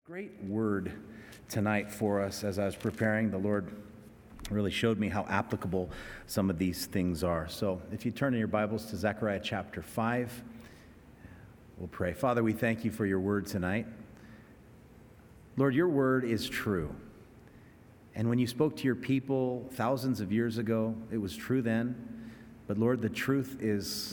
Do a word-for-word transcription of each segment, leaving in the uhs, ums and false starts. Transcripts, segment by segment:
Great word tonight for us. As I was preparing, the Lord really showed me how applicable some of these things are. So if you turn in your Bibles to Zechariah chapter five, we'll pray. Father, we thank you for your word tonight. Lord, your word is true. And when you spoke to your people thousands of years ago, it was true then. But Lord, the truth is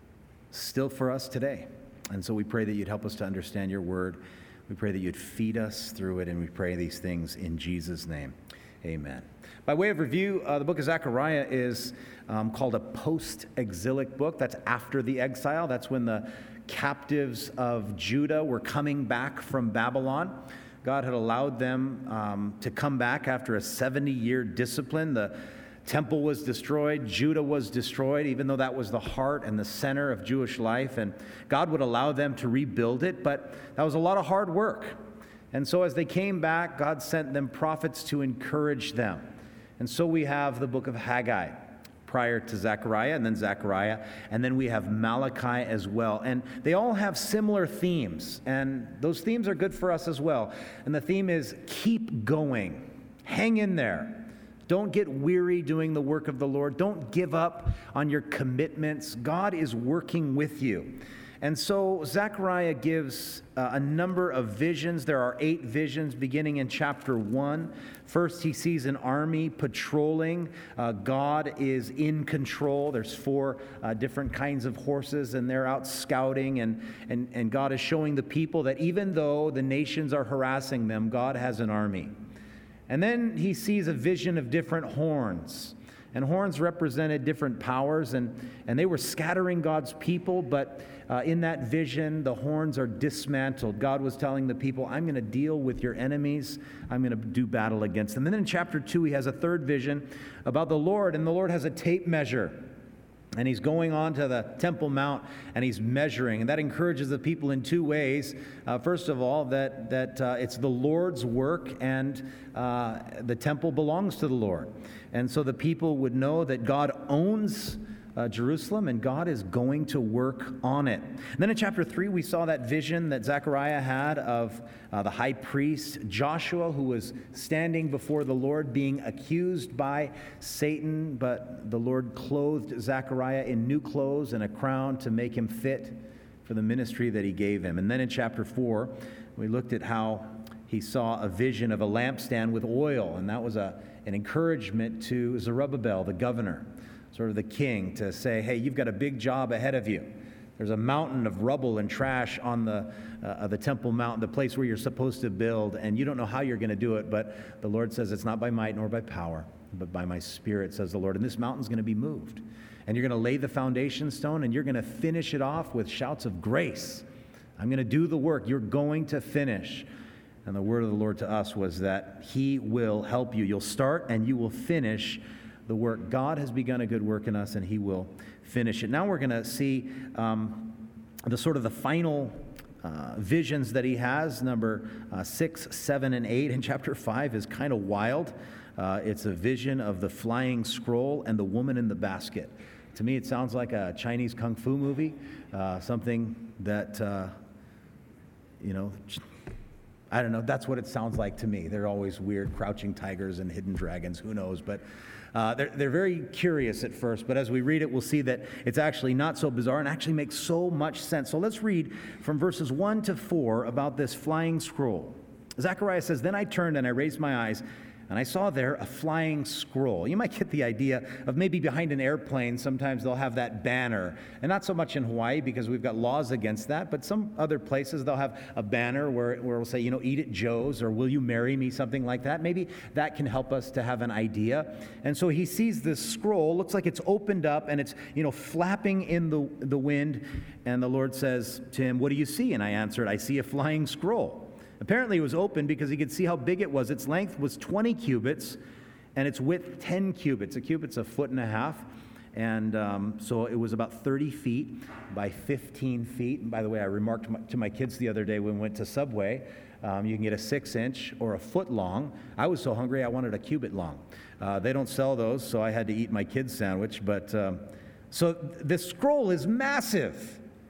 still for us today. And so we pray that you'd help us to understand your word. We pray that you'd feed us through it, and we pray these things in Jesus' name. Amen. By way of review, uh, the book of Zechariah is um, called a post-exilic book. That's after the exile. That's when the captives of Judah were coming back from Babylon. God had allowed them um, to come back after a seventy-year discipline. The temple was destroyed. Judah was destroyed, even though that was the heart and the center of Jewish life. And God would allow them to rebuild it, but that was a lot of hard work. And so as they came back, God sent them prophets to encourage them. And so we have the book of Haggai prior to Zechariah, and then Zechariah, and then we have Malachi as well. And they all have similar themes, and those themes are good for us as well. And the theme is keep going. Hang in there. Don't get weary doing the work of the Lord. Don't give up on your commitments. God is working with you. And so Zechariah gives uh, a number of visions. There are eight visions beginning in chapter one. First, he sees an army patrolling. Uh, God is in control. There's four uh, different kinds of horses, and they're out scouting. And, and, and God is showing the people that even though the nations are harassing them, God has an army. And then he sees a vision of different horns. And horns represented different powers, and, and they were scattering God's people, but uh, in that vision, the horns are dismantled. God was telling the people, I'm going to deal with your enemies. I'm going to do battle against them. And then in chapter two, he has a third vision about the Lord, and the Lord has a tape measure. And he's going on to the Temple Mount, and he's measuring. And that encourages the people in two ways. Uh, first of all, that, that uh, it's the Lord's work, and uh, the temple belongs to the Lord. And so the people would know that God owns uh, Jerusalem, and God is going to work on it. And then in chapter three, we saw that vision that Zechariah had of uh, the high priest Joshua, who was standing before the Lord being accused by Satan, but the Lord clothed Zechariah in new clothes and a crown to make him fit for the ministry that he gave him. And then in chapter four, we looked at how he saw a vision of a lampstand with oil, and that was a, an encouragement to Zerubbabel, the governor, sort of the king, to say, hey, you've got a big job ahead of you. There's a mountain of rubble and trash on the uh, the Temple Mount, the place where you're supposed to build, and you don't know how you're going to do it, but the Lord says it's not by might nor by power, but by my Spirit, says the Lord. And this mountain's going to be moved. And you're going to lay the foundation stone, and you're going to finish it off with shouts of grace. I'm going to do the work. You're going to finish. And the word of the Lord to us was that he will help you. You'll start and you will finish the work. God has begun a good work in us, and he will finish it. Now we're going to see um, the sort of the final uh, visions that he has. Number uh, six, seven, and eight in chapter five is kind of wild. Uh, it's a vision of the flying scroll and the woman in the basket. To me, it sounds like a Chinese kung fu movie, uh, something that, uh, you know, I don't know, that's what it sounds like to me. They're always weird, crouching tigers and hidden dragons, who knows, but uh, they're, they're very curious at first, but as we read it, we'll see that it's actually not so bizarre and actually makes so much sense. So let's read from verses one to four about this flying scroll. Zechariah says, "Then I turned and I raised my eyes, and I saw there a flying scroll." You might get the idea of maybe behind an airplane, sometimes they'll have that banner. And not so much in Hawaii because we've got laws against that, but some other places they'll have a banner where, where it'll say, you know, "Eat at Joe's," or "Will you marry me?" something like that. Maybe that can help us to have an idea. And so he sees this scroll, looks like it's opened up, and it's, you know, flapping in the, the wind. And the Lord says to him, "What do you see?" And I answered, "I see a flying scroll." Apparently it was open because he could see how big it was. Its length was twenty cubits, and its width ten cubits. A cubit's a foot and a half, and um, so it was about thirty feet by fifteen feet. And by the way, I remarked to my, to my kids the other day when we went to Subway, um, you can get a six-inch or a foot long. I was so hungry I wanted a cubit long. Uh, they don't sell those, so I had to eat my kids' sandwich. But um, so this scroll is massive.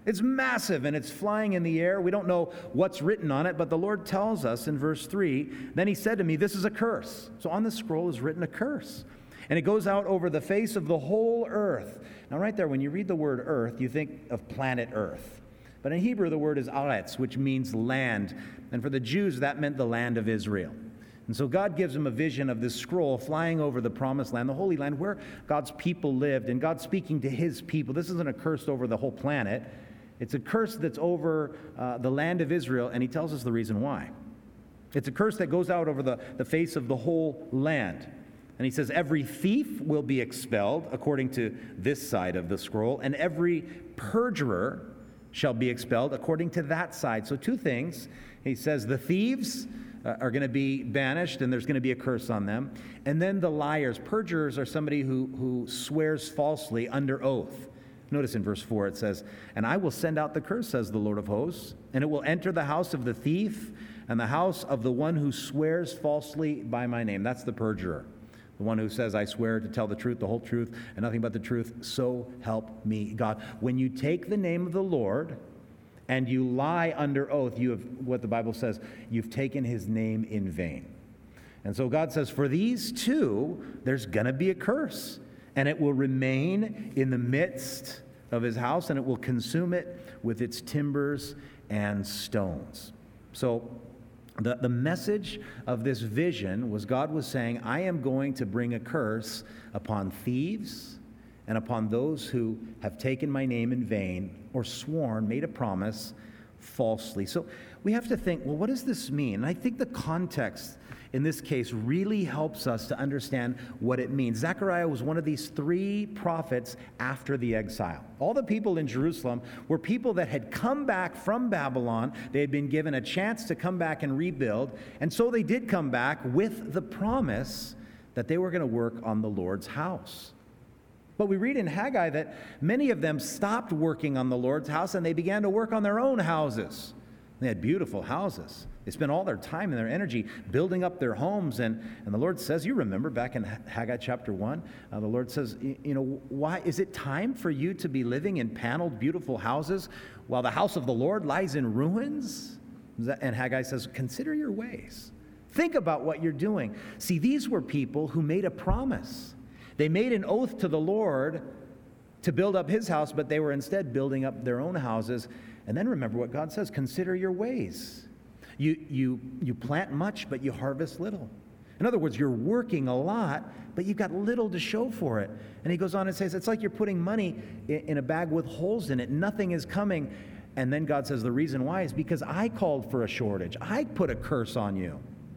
It's massive, and it's flying in the air. We don't know what's written on it, but the Lord tells us in verse three, then he said to me, this is a curse. So on the scroll is written a curse. And it goes out over the face of the whole earth. Now right there, when you read the word earth, you think of planet Earth. But in Hebrew, the word is aretz, which means land. And for the Jews, that meant the land of Israel. And so God gives them a vision of this scroll flying over the promised land, the Holy Land, where God's people lived, and God speaking to his people. This isn't a curse over the whole planet. It's a curse that's over uh, the land of Israel, and he tells us the reason why. It's a curse that goes out over the, the face of the whole land. And he says, every thief will be expelled, according to this side of the scroll, and every perjurer shall be expelled, according to that side. So two things. He says the thieves uh, are going to be banished, and there's going to be a curse on them. And then the liars. Perjurers are somebody who, who swears falsely under oath. Notice in verse four it says, and I will send out the curse, says the Lord of hosts, and it will enter the house of the thief and the house of the one who swears falsely by my name. That's the perjurer. The one who says, I swear to tell the truth, the whole truth, and nothing but the truth, so help me God. When you take the name of the Lord and you lie under oath, you have, what the Bible says, you've taken his name in vain. And so God says, for these two, there's going to be a curse. And it will remain in the midst of his house, and it will consume it with its timbers and stones. So the, the message of this vision was God was saying, I am going to bring a curse upon thieves and upon those who have taken my name in vain or sworn, made a promise falsely. So we have to think, well, what does this mean? And I think the context in this case really helps us to understand what it means. Zechariah was one of these three prophets after the exile. All the people in Jerusalem were people that had come back from Babylon. They had been given a chance to come back and rebuild, and so they did come back with the promise that they were going to work on the Lord's house. But we read in Haggai that many of them stopped working on the Lord's house and they began to work on their own houses. They had beautiful houses. They spent all their time and their energy building up their homes. And, and the Lord says, you remember back in Haggai chapter one, uh, the Lord says, you know, why is it time for you to be living in paneled, beautiful houses while the house of the Lord lies in ruins? And Haggai says, consider your ways. Think about what you're doing. See, these were people who made a promise. They made an oath to the Lord to build up his house, but they were instead building up their own houses. And then remember what God says, consider your ways. You, you, you plant much, but you harvest little. In other words, you're working a lot, but you've got little to show for it. And he goes on and says, it's like you're putting money in, in a bag with holes in it. Nothing is coming. And then God says the reason why is because I called for a shortage. I put a curse on you.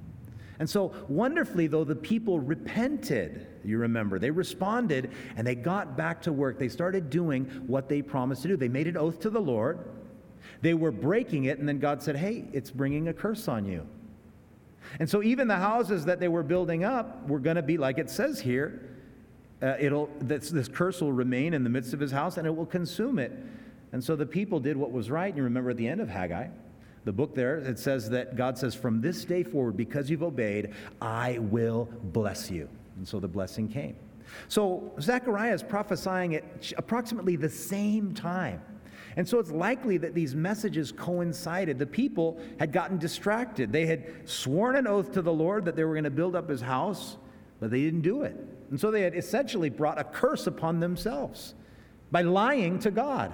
And so wonderfully, though, the people repented. You remember, they responded and they got back to work. They started doing what they promised to do. They made an oath to the Lord. They were breaking it, and then God said, hey, it's bringing a curse on you. And so even the houses that they were building up were going to be, like it says here, uh, it'll this, this curse will remain in the midst of his house, and it will consume it. And so the people did what was right. And you remember at the end of Haggai, the book there, it says that God says, from this day forward, because you've obeyed, I will bless you. And so the blessing came. So Zechariah is prophesying at approximately the same time. And so it's likely that these messages coincided. The people had gotten distracted. They had sworn an oath to the Lord that they were going to build up his house, but they didn't do it. And so they had essentially brought a curse upon themselves by lying to God.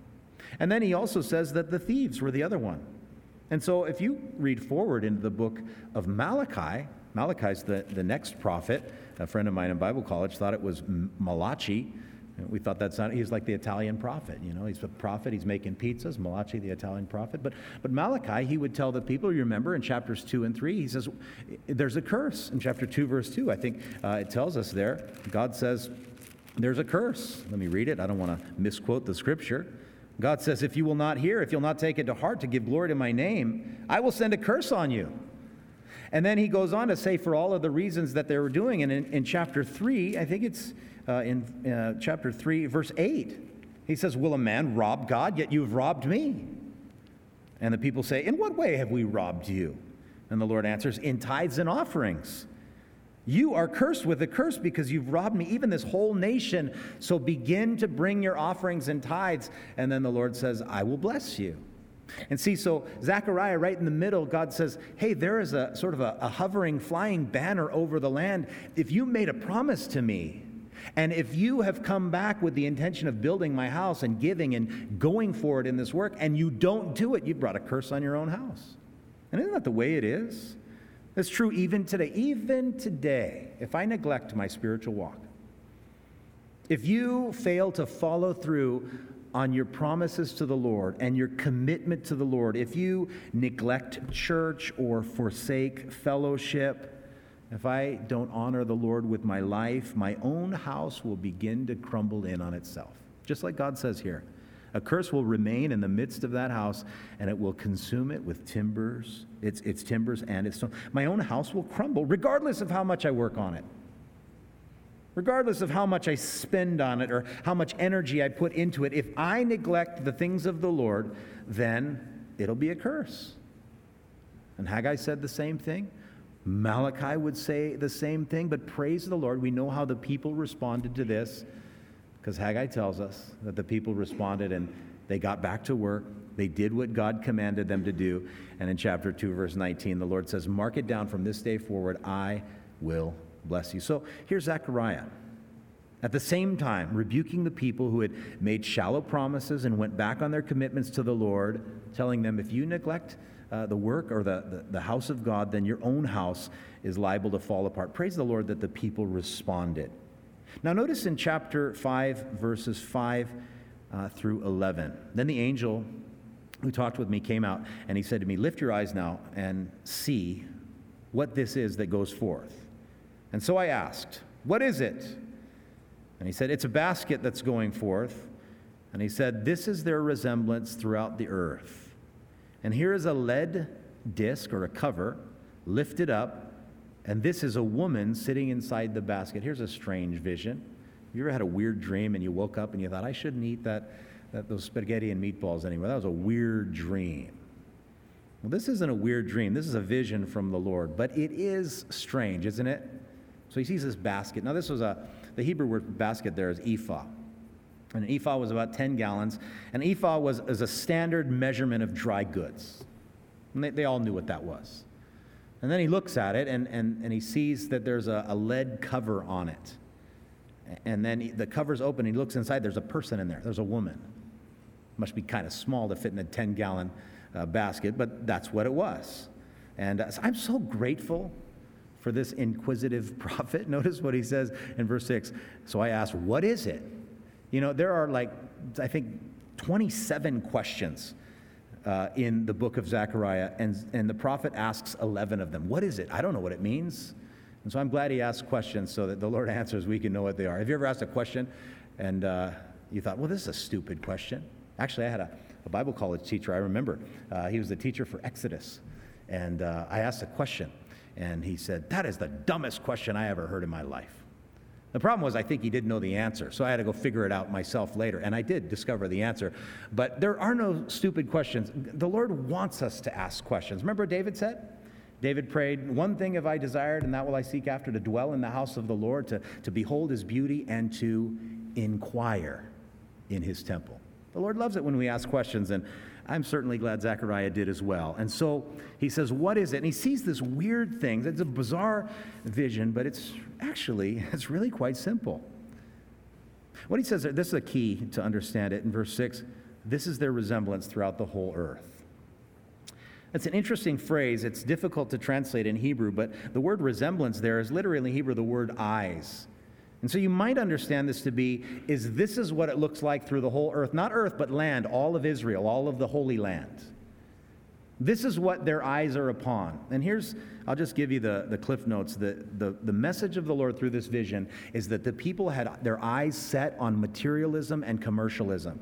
And then he also says that the thieves were the other one. And so if you read forward into the book of Malachi, Malachi's the, the next prophet. A friend of mine in Bible college thought it was Malachi. We thought that sounded, he's like the Italian prophet, you know, he's a prophet, he's making pizzas, Malachi, the Italian prophet. But but Malachi, he would tell the people, you remember in chapters two and three, he says, there's a curse. In chapter two, verse two, I think uh, it tells us there, God says, there's a curse. Let me read it. I don't want to misquote the scripture. God says, if you will not hear, if you'll not take it to heart to give glory to my name, I will send a curse on you. And then he goes on to say for all of the reasons that they were doing. And in, in chapter three, I think it's uh, in uh, chapter three, verse eight, he says, will a man rob God, yet you have robbed me? And the people say, in what way have we robbed you? And the Lord answers, in tithes and offerings. You are cursed with a curse because you've robbed me, even this whole nation. So begin to bring your offerings and tithes. And then the Lord says, I will bless you. And see, so Zechariah, right in the middle, God says, hey, there is a sort of a, a hovering, flying banner over the land. If you made a promise to me, and if you have come back with the intention of building my house and giving and going forward in this work, and you don't do it, you've brought a curse on your own house. And isn't that the way it is? It's true even today. Even today, if I neglect my spiritual walk, if you fail to follow through on your promises to the Lord and your commitment to the Lord, if you neglect church or forsake fellowship, if I don't honor the Lord with my life, my own house will begin to crumble in on itself. Just like God says here. A curse will remain in the midst of that house, and it will consume it with timbers, its, its timbers and its stone. My own house will crumble, regardless of how much I work on it. Regardless of how much I spend on it or how much energy I put into it. If I neglect the things of the Lord, then it'll be a curse. And Haggai said the same thing. Malachi would say the same thing, but praise the Lord, we know how the people responded to this, because Haggai tells us that the people responded and they got back to work. They did what God commanded them to do. And in chapter two, verse nineteen, the Lord says, mark it down from this day forward, I will bless you. So here's Zechariah. At the same time, rebuking the people who had made shallow promises and went back on their commitments to the Lord, telling them, if you neglect uh, the work or the, the, the house of God, then your own house is liable to fall apart. Praise the Lord that the people responded. Now notice in chapter five, verses five uh, through eleven. Then the angel who talked with me came out, and he said to me, lift your eyes now and see what this is that goes forth. And so I asked, what is it? And he said, it's a basket that's going forth. And he said, this is their resemblance throughout the earth. And here is a lead disc or a cover lifted up, and this is a woman sitting inside the basket. Here's a strange vision. Have you ever had a weird dream and you woke up and you thought, I shouldn't eat that, that those spaghetti and meatballs anymore? That was a weird dream. Well, this isn't a weird dream. This is a vision from the Lord, but it is strange, isn't it? So he sees this basket. Now this was a, the Hebrew word basket there is ephah. And an ephah was about ten gallons. An ephah was, was a standard measurement of dry goods. And they, they all knew what that was. And then he looks at it, and, and, and he sees that there's a, a lead cover on it. And then he, the cover's open, and he looks inside. There's a person in there. There's a woman. Must be kind of small to fit in a ten-gallon uh, basket, but that's what it was. And uh, so I'm so grateful for this inquisitive prophet. Notice what he says in verse six. So I asked, what is it? You know, there are like, I think, twenty-seven questions Uh, in the book of Zechariah, and, and the prophet asks eleven of them. What is it? I don't know what it means. And so I'm glad he asks questions so that the Lord answers, we can know what they are. Have you ever asked a question and uh, you thought, well, this is a stupid question? Actually, I had a, a Bible college teacher, I remember. Uh, he was the teacher for Exodus. And uh, I asked a question, and he said, that is the dumbest question I ever heard in my life. The problem was I think he didn't know the answer, so I had to go figure it out myself later, and I did discover the answer. But there are no stupid questions. The Lord wants us to ask questions. Remember what David said? David prayed, one thing have I desired, and that will I seek after, to dwell in the house of the Lord, to, to behold his beauty, and to inquire in his temple. The Lord loves it when we ask questions, and I'm certainly glad Zechariah did as well. And so he says, what is it? And he sees this weird thing. It's a bizarre vision, but it's actually, it's really quite simple. What he says, this is a key to understand it in verse six. This is their resemblance throughout the whole earth. It's an interesting phrase. It's difficult to translate in Hebrew, but the word resemblance there is literally in Hebrew the word eyes. And so you might understand this to be, is this is what it looks like through the whole earth, not earth, but land, all of Israel, all of the Holy Land. This is what their eyes are upon. And here's, I'll just give you the, the cliff notes. The, the, the message of the Lord through this vision is that the people had their eyes set on materialism and commercialism.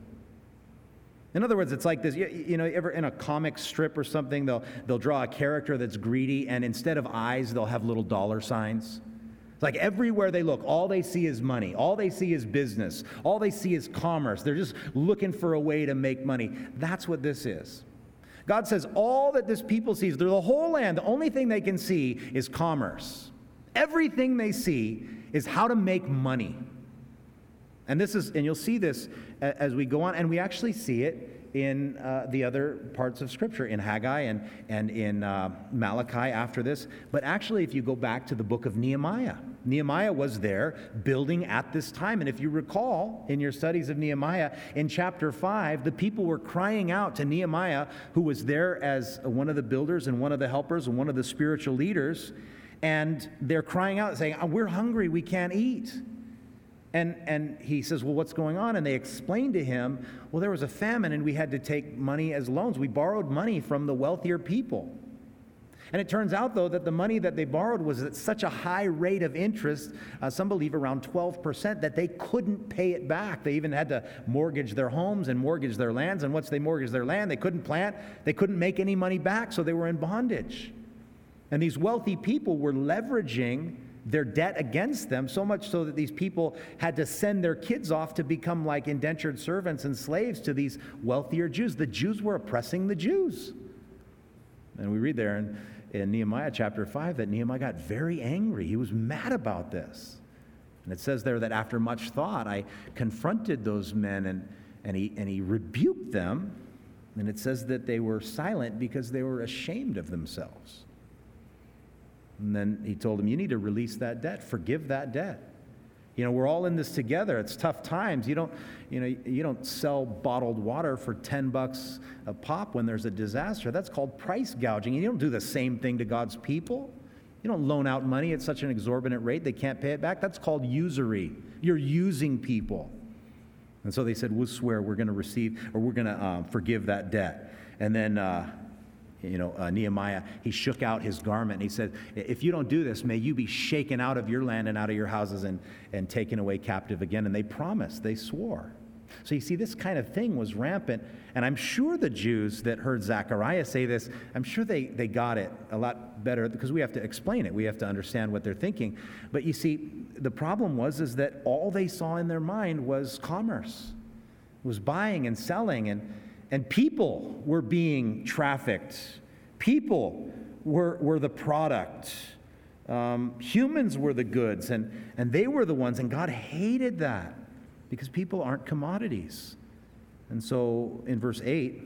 In other words, it's like this, you, you know, ever in a comic strip or something, they'll, they'll draw a character that's greedy, and instead of eyes, they'll have little dollar signs. It's like everywhere they look, all they see is money. All they see is business. All they see is commerce. They're just looking for a way to make money. That's what this is. God says all that this people sees, through the whole land, the only thing they can see is commerce. Everything they see is how to make money. And this is, and you'll see this as we go on, and we actually see it in uh, the other parts of Scripture, in Haggai and, and in uh, Malachi after this. But actually, if you go back to the book of Nehemiah, Nehemiah was there building at this time. And if you recall in your studies of Nehemiah, in chapter five, the people were crying out to Nehemiah, who was there as one of the builders and one of the helpers and one of the spiritual leaders. And they're crying out saying, we're hungry, we can't eat. And and he says, well, what's going on? And they explained to him, well, there was a famine and we had to take money as loans. We borrowed money from the wealthier people. And it turns out, though, that the money that they borrowed was at such a high rate of interest, uh, some believe around twelve percent, that they couldn't pay it back. They even had to mortgage their homes and mortgage their lands. And once they mortgaged their land, they couldn't plant. They couldn't make any money back, so they were in bondage. And these wealthy people were leveraging their debt against them, so much so that these people had to send their kids off to become like indentured servants and slaves to these wealthier Jews. The Jews were oppressing the Jews. And we read there in, in Nehemiah chapter five that Nehemiah got very angry. He was mad about this. And it says there that after much thought, I confronted those men and, and, he, and he rebuked them. And it says that they were silent because they were ashamed of themselves. And then he told them, you need to release that debt, forgive that debt. You know, we're all in this together. It's tough times. You don't, you know, you don't sell bottled water for ten bucks a pop when there's a disaster. That's called price gouging. And you don't do the same thing to God's people. You don't loan out money at such an exorbitant rate they can't pay it back. That's called usury. You're using people. And so they said, we'll swear we're going to receive, or we're going to um, forgive that debt. And then, uh, You know, uh, Nehemiah, he shook out his garment and he said, if you don't do this, may you be shaken out of your land and out of your houses and, and taken away captive again. And they promised, they swore. So you see, this kind of thing was rampant. And I'm sure the Jews that heard Zechariah say this, I'm sure they, they got it a lot better because we have to explain it. We have to understand what they're thinking. But you see, the problem was is that all they saw in their mind was commerce, was buying and selling, and And people were being trafficked. People were, were the product. Um, humans were the goods, and, and they were the ones. And God hated that because people aren't commodities. And so in verse eight,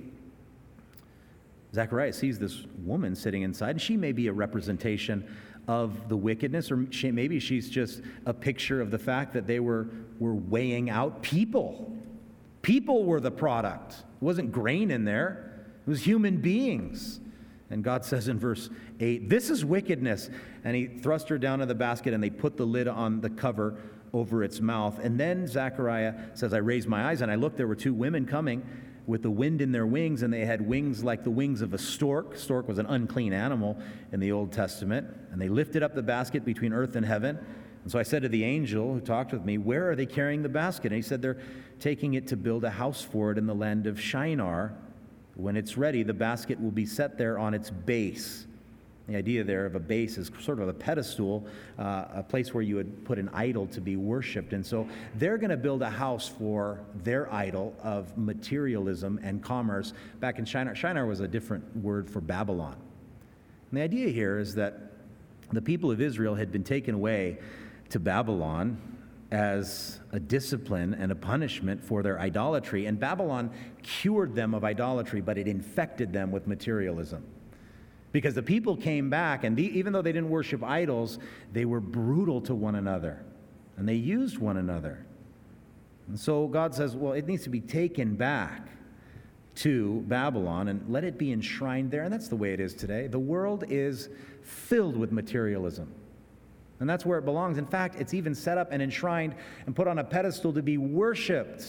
Zechariah sees this woman sitting inside, and she may be a representation of the wickedness, or she, maybe she's just a picture of the fact that they were, were weighing out people. People were the product. It wasn't grain in there. It was human beings. And God says in verse eight, this is wickedness. And he thrust her down in the basket, and they put the lid on the cover over its mouth. And then Zechariah says, I raised my eyes, and I looked, there were two women coming with the wind in their wings, and they had wings like the wings of a stork. Stork was an unclean animal in the Old Testament. And they lifted up the basket between earth and heaven. And so I said to the angel who talked with me, where are they carrying the basket? And he said, they're taking it to build a house for it in the land of Shinar. When it's ready, the basket will be set there on its base. The idea there of a base is sort of a pedestal, uh, a place where you would put an idol to be worshipped. And so they're going to build a house for their idol of materialism and commerce. Back in Shinar, Shinar was a different word for Babylon. And the idea here is that the people of Israel had been taken away to Babylon as a discipline and a punishment for their idolatry. And Babylon cured them of idolatry, but it infected them with materialism. Because the people came back, and the, even though they didn't worship idols, they were brutal to one another, and they used one another. And so God says, well, it needs to be taken back to Babylon and let it be enshrined there. And that's the way it is today. The world is filled with materialism. And that's where it belongs. In fact, it's even set up and enshrined and put on a pedestal to be worshipped.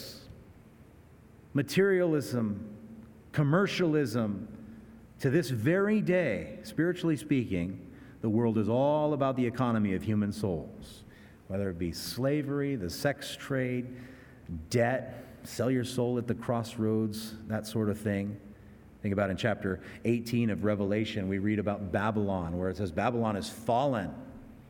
Materialism, commercialism. To this very day, spiritually speaking, the world is all about the economy of human souls. Whether it be slavery, the sex trade, debt, sell your soul at the crossroads, that sort of thing. Think about in chapter eighteen of Revelation, we read about Babylon, where it says Babylon is fallen.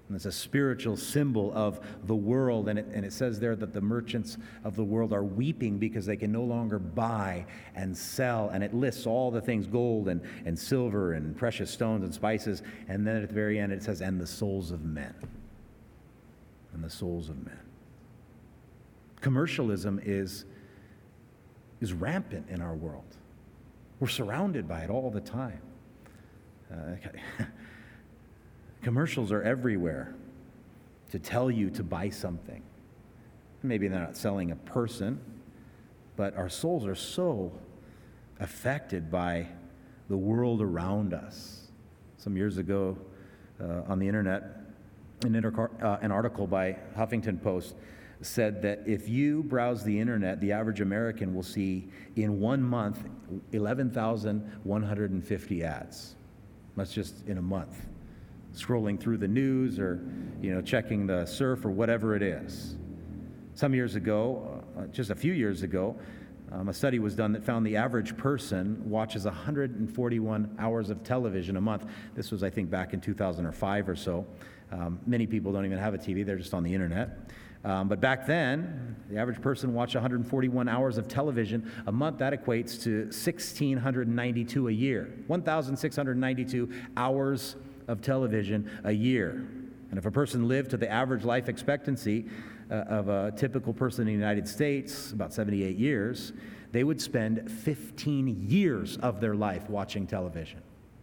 And it's a spiritual symbol of the world. And it, and it says there that the merchants of the world are weeping because they can no longer buy and sell. And it lists all the things, gold and, and silver and precious stones and spices. And then at the very end it says, and the souls of men. And the souls of men. Commercialism is, is rampant in our world. We're surrounded by it all the time. Uh, Commercials are everywhere to tell you to buy something. Maybe they're not selling a person, but our souls are so affected by the world around us. Some years ago uh, on the internet, an, inter- uh, an article by Huffington Post said that if you browse the internet, the average American will see in one month eleven thousand one hundred fifty ads. That's just in a month. Scrolling through the news or, you know, checking the surf or whatever it is. Some years ago, uh, just a few years ago, um, a study was done that found the average person watches one hundred forty-one hours of television a month. This was, I think, back in two thousand five or so. Um, many people don't even have a T V, they're just on the internet. Um, but back then, the average person watched one hundred forty-one hours of television a month. That equates to one thousand six hundred ninety-two a year. one thousand six hundred ninety-two hours of television a year. And if a person lived to the average life expectancy uh, of a typical person in the United States, about seventy-eight years, they would spend fifteen years of their life watching television.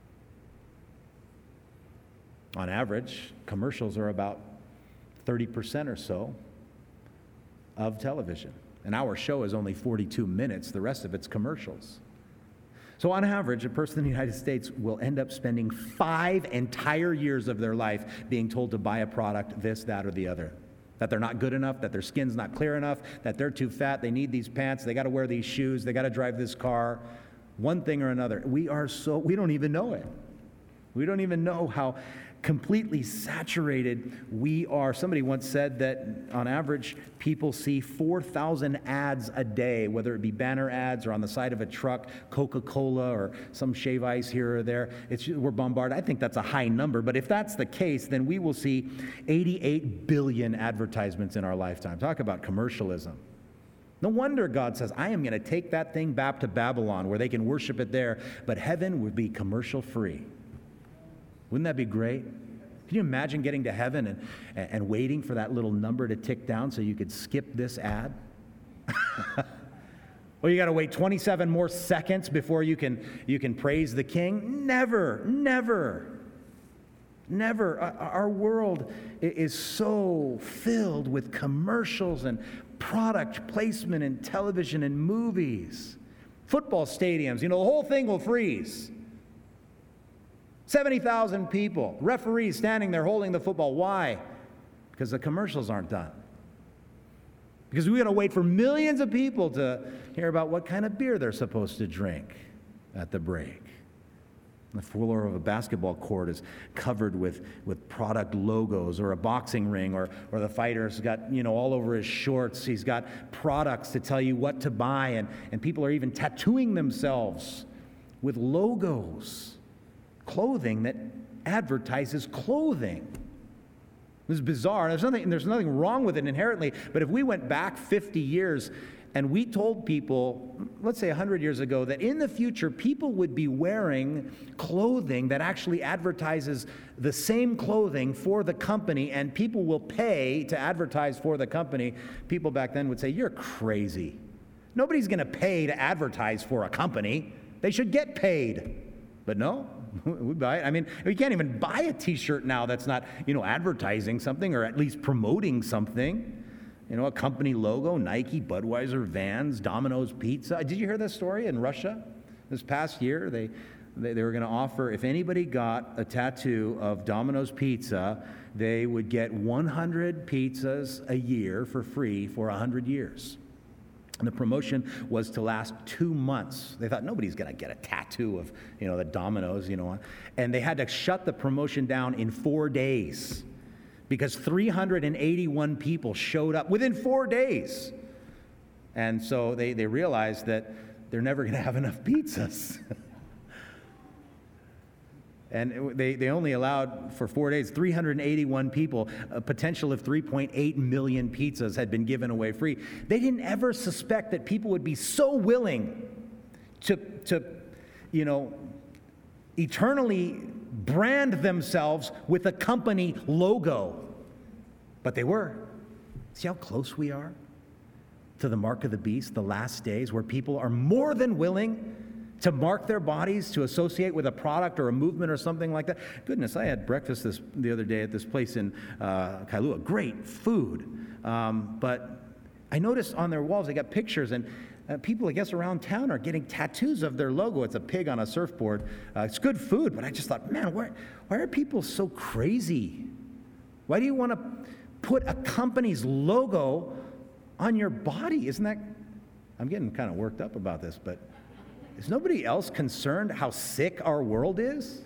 On average, commercials are about thirty percent or so of television. An hour show is only forty-two minutes. The rest of it's commercials. So on average, a person in the United States will end up spending five entire years of their life being told to buy a product, this, that, or the other. That they're not good enough, that their skin's not clear enough, that they're too fat, they need these pants, they got to wear these shoes, they got to drive this car, one thing or another. We are so, we don't even know it. We don't even know how completely saturated we are. Somebody once said that on average, people see four thousand ads a day, whether it be banner ads or on the side of a truck, Coca-Cola or some shave ice here or there. It's, we're bombarded. I think that's a high number, but if that's the case, then we will see eighty-eight billion advertisements in our lifetime. Talk about commercialism. No wonder God says, I am going to take that thing back to Babylon where they can worship it there, but heaven would be commercial free. Wouldn't that be great? Can you imagine getting to heaven and, and waiting for that little number to tick down so you could skip this ad? Or you got to wait twenty-seven more seconds before you can, you can praise the King? Never, never, never. Our world is so filled with commercials and product placement in television and movies. Football stadiums, you know, the whole thing will freeze. seventy thousand people, referees standing there holding the football. Why? Because the commercials aren't done. Because we got to wait for millions of people to hear about what kind of beer they're supposed to drink at the break. The floor of a basketball court is covered with, with product logos, or a boxing ring, or, or the fighter's got, you know, all over his shorts, he's got products to tell you what to buy, and, and people are even tattooing themselves with logos. Clothing that advertises clothing. This is bizarre. There's nothing, there's nothing wrong with it inherently, but if we went back fifty years and we told people, let's say one hundred years ago, that in the future people would be wearing clothing that actually advertises the same clothing for the company, and people will pay to advertise for the company, people back then would say, you're crazy. Nobody's going to pay to advertise for a company. They should get paid. But no, we buy it. I mean, we can't even buy a T-shirt now that's not, you know, advertising something or at least promoting something. You know, a company logo, Nike, Budweiser, Vans, Domino's Pizza. Did you hear this story in Russia? This past year, they they, they were going to offer, if anybody got a tattoo of Domino's Pizza, they would get one hundred pizzas a year for free for one hundred years. And the promotion was to last two months. They thought nobody's going to get a tattoo of, you know, the Domino's, you know. And they had to shut the promotion down in four days because three hundred eighty-one people showed up within four days. And so they, they realized that they're never going to have enough pizzas. And they, they only allowed for four days, three hundred eighty-one people, a potential of three point eight million pizzas had been given away free. They didn't ever suspect that people would be so willing to, to you know, eternally brand themselves with a company logo. But they were. See how close we are to the mark of the beast, the last days, where people are more than willing to mark their bodies, to associate with a product or a movement or something like that. Goodness, I had breakfast this the other day at this place in uh, Kailua. Great food. Um, but I noticed on their walls, they got pictures, and uh, people, I guess, around town are getting tattoos of their logo. It's a pig on a surfboard. Uh, it's good food, but I just thought, man, why, why are people so crazy? Why do you want to put a company's logo on your body? Isn't that... I'm getting kind of worked up about this, but... is nobody else concerned how sick our world is?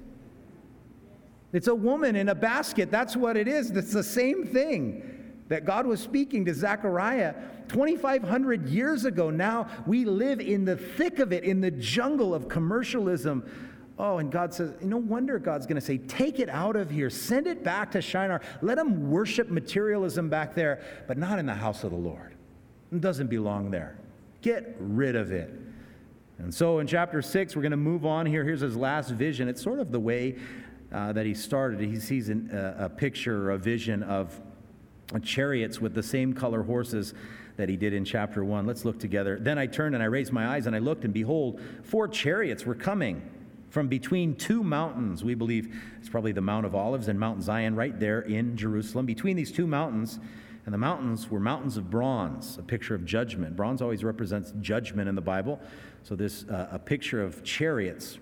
It's a woman in a basket. That's what it is. It's the same thing that God was speaking to Zechariah twenty-five hundred years ago. Now we live in the thick of it, in the jungle of commercialism. Oh, and God says, no wonder God's going to say, take it out of here. Send it back to Shinar. Let them worship materialism back there, but not in the house of the Lord. It doesn't belong there. Get rid of it. And so in chapter six, we're going to move on here. Here's his last vision. It's sort of the way uh, that he started. He sees an, uh, a picture, a vision of chariots with the same color horses that he did in chapter one. Let's look together. Then I turned and I raised my eyes and I looked, and behold, four chariots were coming from between two mountains. We believe it's probably the Mount of Olives and Mount Zion right there in Jerusalem. Between these two mountains, and the mountains were mountains of bronze, a picture of judgment. Bronze always represents judgment in the Bible. So this, uh, a picture of chariots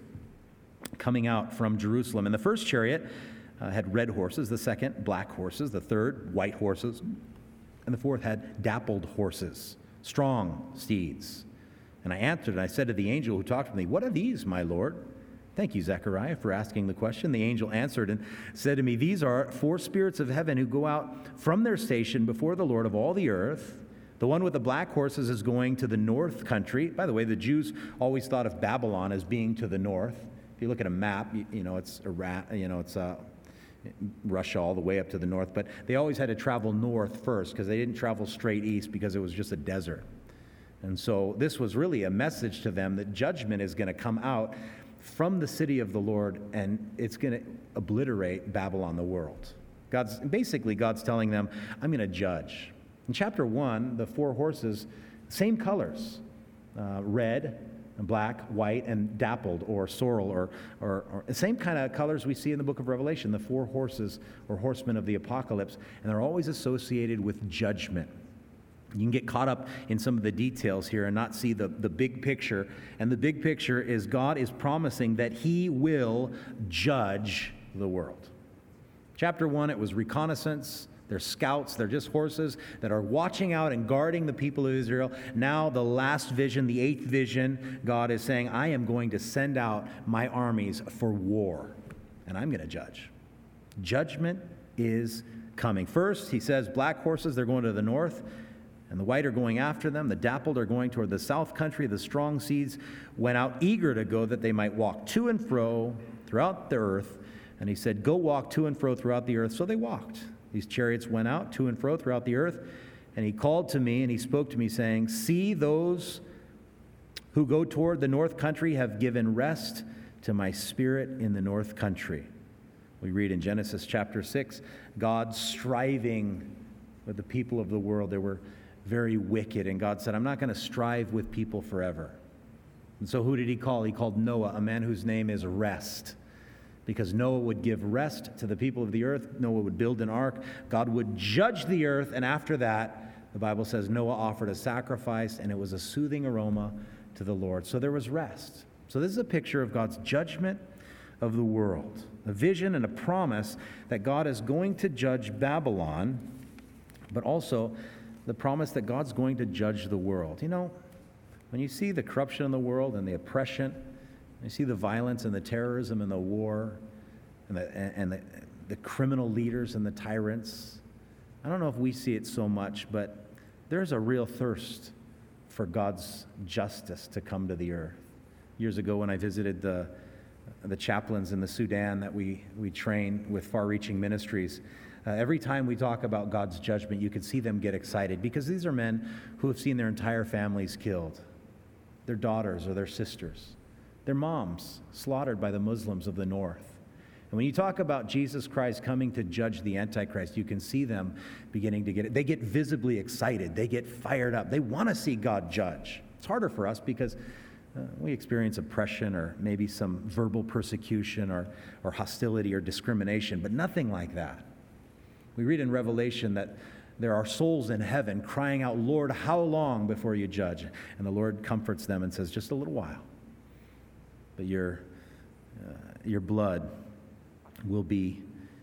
coming out from Jerusalem. And the first chariot uh, had red horses, the second, black horses, the third, white horses, and the fourth had dappled horses, strong steeds. And I answered, and I said to the angel who talked to me, what are these, my Lord? Thank you, Zechariah, for asking the question. The angel answered and said to me, these are four spirits of heaven who go out from their station before the Lord of all the earth. The one with the black horses is going to the north country. By the way, the Jews always thought of Babylon as being to the north. If you look at a map, you, you know, it's Iran, you know, it's uh, Russia all the way up to the north. But they always had to travel north first because they didn't travel straight east because it was just a desert. And so this was really a message to them that judgment is going to come out from the city of the Lord, and it's going to obliterate Babylon, the world. God's basically God's telling them, I'm going to judge. In chapter one, the four horses, same colors, uh, red, and black, white, and dappled, or sorrel, or, or, or the same kind of colors we see in the book of Revelation, the four horses or horsemen of the apocalypse, and they're always associated with judgment. You can get caught up in some of the details here and not see the, the big picture. And the big picture is God is promising that he will judge the world. Chapter one, it was reconnaissance. They're scouts. They're just horses that are watching out and guarding the people of Israel. Now the last vision, the eighth vision, God is saying, I am going to send out my armies for war, and I'm going to judge. Judgment is coming. First, he says, black horses, they're going to the north, and the white are going after them. The dappled are going toward the south country. The strong seeds went out eager to go that they might walk to and fro throughout the earth. And he said, go walk to and fro throughout the earth. So they walked. These chariots went out to and fro throughout the earth. And he called to me and he spoke to me saying, see, those who go toward the north country have given rest to my spirit in the north country. We read in Genesis chapter six, God striving with the people of the world. There were very wicked. And God said, I'm not going to strive with people forever. And so who did he call? He called Noah, a man whose name is Rest. Because Noah would give rest to the people of the earth. Noah would build an ark. God would judge the earth. And after that, the Bible says Noah offered a sacrifice, and it was a soothing aroma to the Lord. So there was rest. So this is a picture of God's judgment of the world. A vision and a promise that God is going to judge Babylon, but also the promise that God's going to judge the world. You know, when you see the corruption in the world and the oppression, you see the violence and the terrorism and the war and the, and the, the criminal leaders and the tyrants, I don't know if we see it so much, but there's a real thirst for God's justice to come to the earth. Years ago when I visited the the chaplains in the Sudan that we, we train with far-reaching ministries, uh, every time we talk about God's judgment, you can see them get excited because these are men who have seen their entire families killed, their daughters or their sisters, their moms slaughtered by the Muslims of the north. And when you talk about Jesus Christ coming to judge the Antichrist, you can see them beginning to get it. They get visibly excited. They get fired up. They want to see God judge. It's harder for us because uh, we experience oppression or maybe some verbal persecution or, or hostility or discrimination, but nothing like that. We read in Revelation that there are souls in heaven crying out, "Lord, how long before you judge?" And the Lord comforts them and says, "Just a little while. But your, uh, your blood will be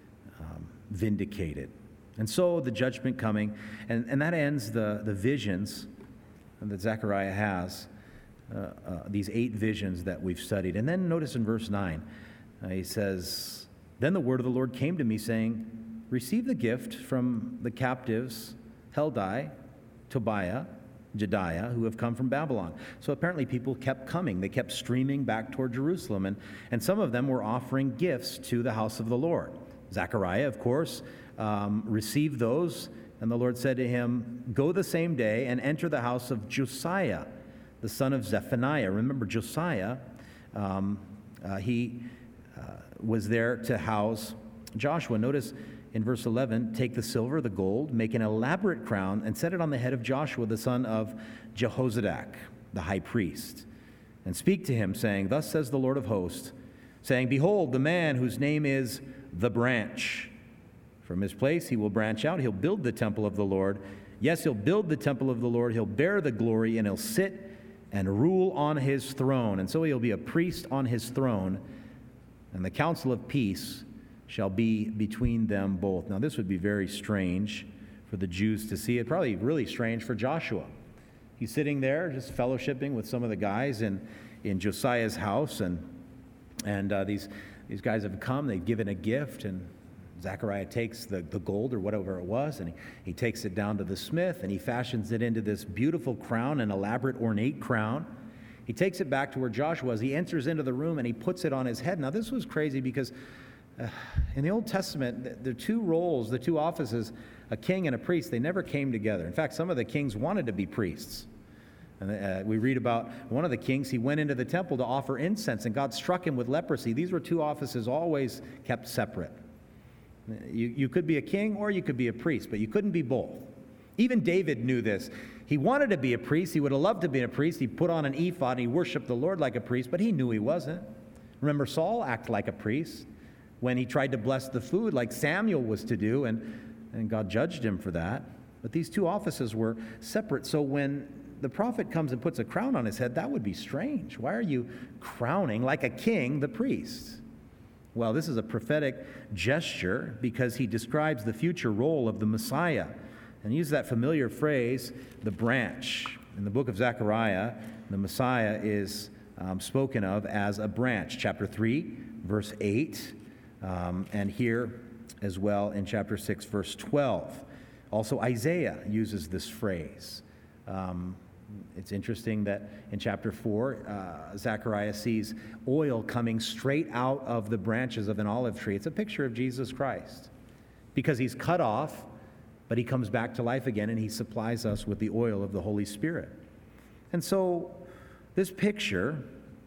um, vindicated." And so the judgment coming, and, and that ends the, the visions that Zechariah has, uh, uh, these eight visions that we've studied. And then notice in verse nine, uh, he says, "Then the word of the Lord came to me, saying, receive the gift from the captives, Heldai, Tobiah, Jediah, who have come from Babylon." So apparently people kept coming. They kept streaming back toward Jerusalem, and, and some of them were offering gifts to the house of the Lord. Zechariah, of course, um, received those, and the Lord said to him, "Go the same day and enter the house of Josiah, the son of Zephaniah." Remember, Josiah, um, uh, he uh, was there to house Joshua. Notice in verse eleven, "Take the silver, the gold, make an elaborate crown, and set it on the head of Joshua, the son of Jehozadak, the high priest. And speak to him, saying, Thus says the Lord of hosts, saying, Behold, the man whose name is the branch. From his place he will branch out. He'll build the temple of the Lord. Yes, he'll build the temple of the Lord. He'll bear the glory, and he'll sit and rule on his throne. And so he'll be a priest on his throne, and the council of peace shall be between them both." Now, this would be very strange for the Jews to see. It probably really strange for Joshua. He's sitting there just fellowshipping with some of the guys in, in Josiah's house, and and uh, these these guys have come. They've given a gift, and Zechariah takes the, the gold or whatever it was, and he, he takes it down to the smith, and he fashions it into this beautiful crown, an elaborate, ornate crown. He takes it back to where Joshua was. He enters into the room, and he puts it on his head. Now, this was crazy because Uh, in the Old Testament, the two roles, the two offices, a king and a priest, they never came together. In fact, some of the kings wanted to be priests. And uh, we read about one of the kings, he went into the temple to offer incense, and God struck him with leprosy. These were two offices always kept separate. You, you could be a king or you could be a priest, but you couldn't be both. Even David knew this. He wanted to be a priest. He would have loved to be a priest. He put on an ephod and he worshiped the Lord like a priest, but he knew he wasn't. Remember, Saul acted like a priest when he tried to bless the food like Samuel was to do, and, and God judged him for that. But these two offices were separate. So when the prophet comes and puts a crown on his head, that would be strange. Why are you crowning like a king the priest? Well, this is a prophetic gesture because he describes the future role of the Messiah. And he uses that familiar phrase, the branch. In the book of Zechariah, the Messiah is um, spoken of as a branch. Chapter three, verse eight. Um, and here as well in chapter six, verse twelve. Also, Isaiah uses this phrase. Um, it's interesting that in chapter four, uh, Zechariah sees oil coming straight out of the branches of an olive tree. It's a picture of Jesus Christ because he's cut off, but he comes back to life again, and he supplies us with the oil of the Holy Spirit. And so this picture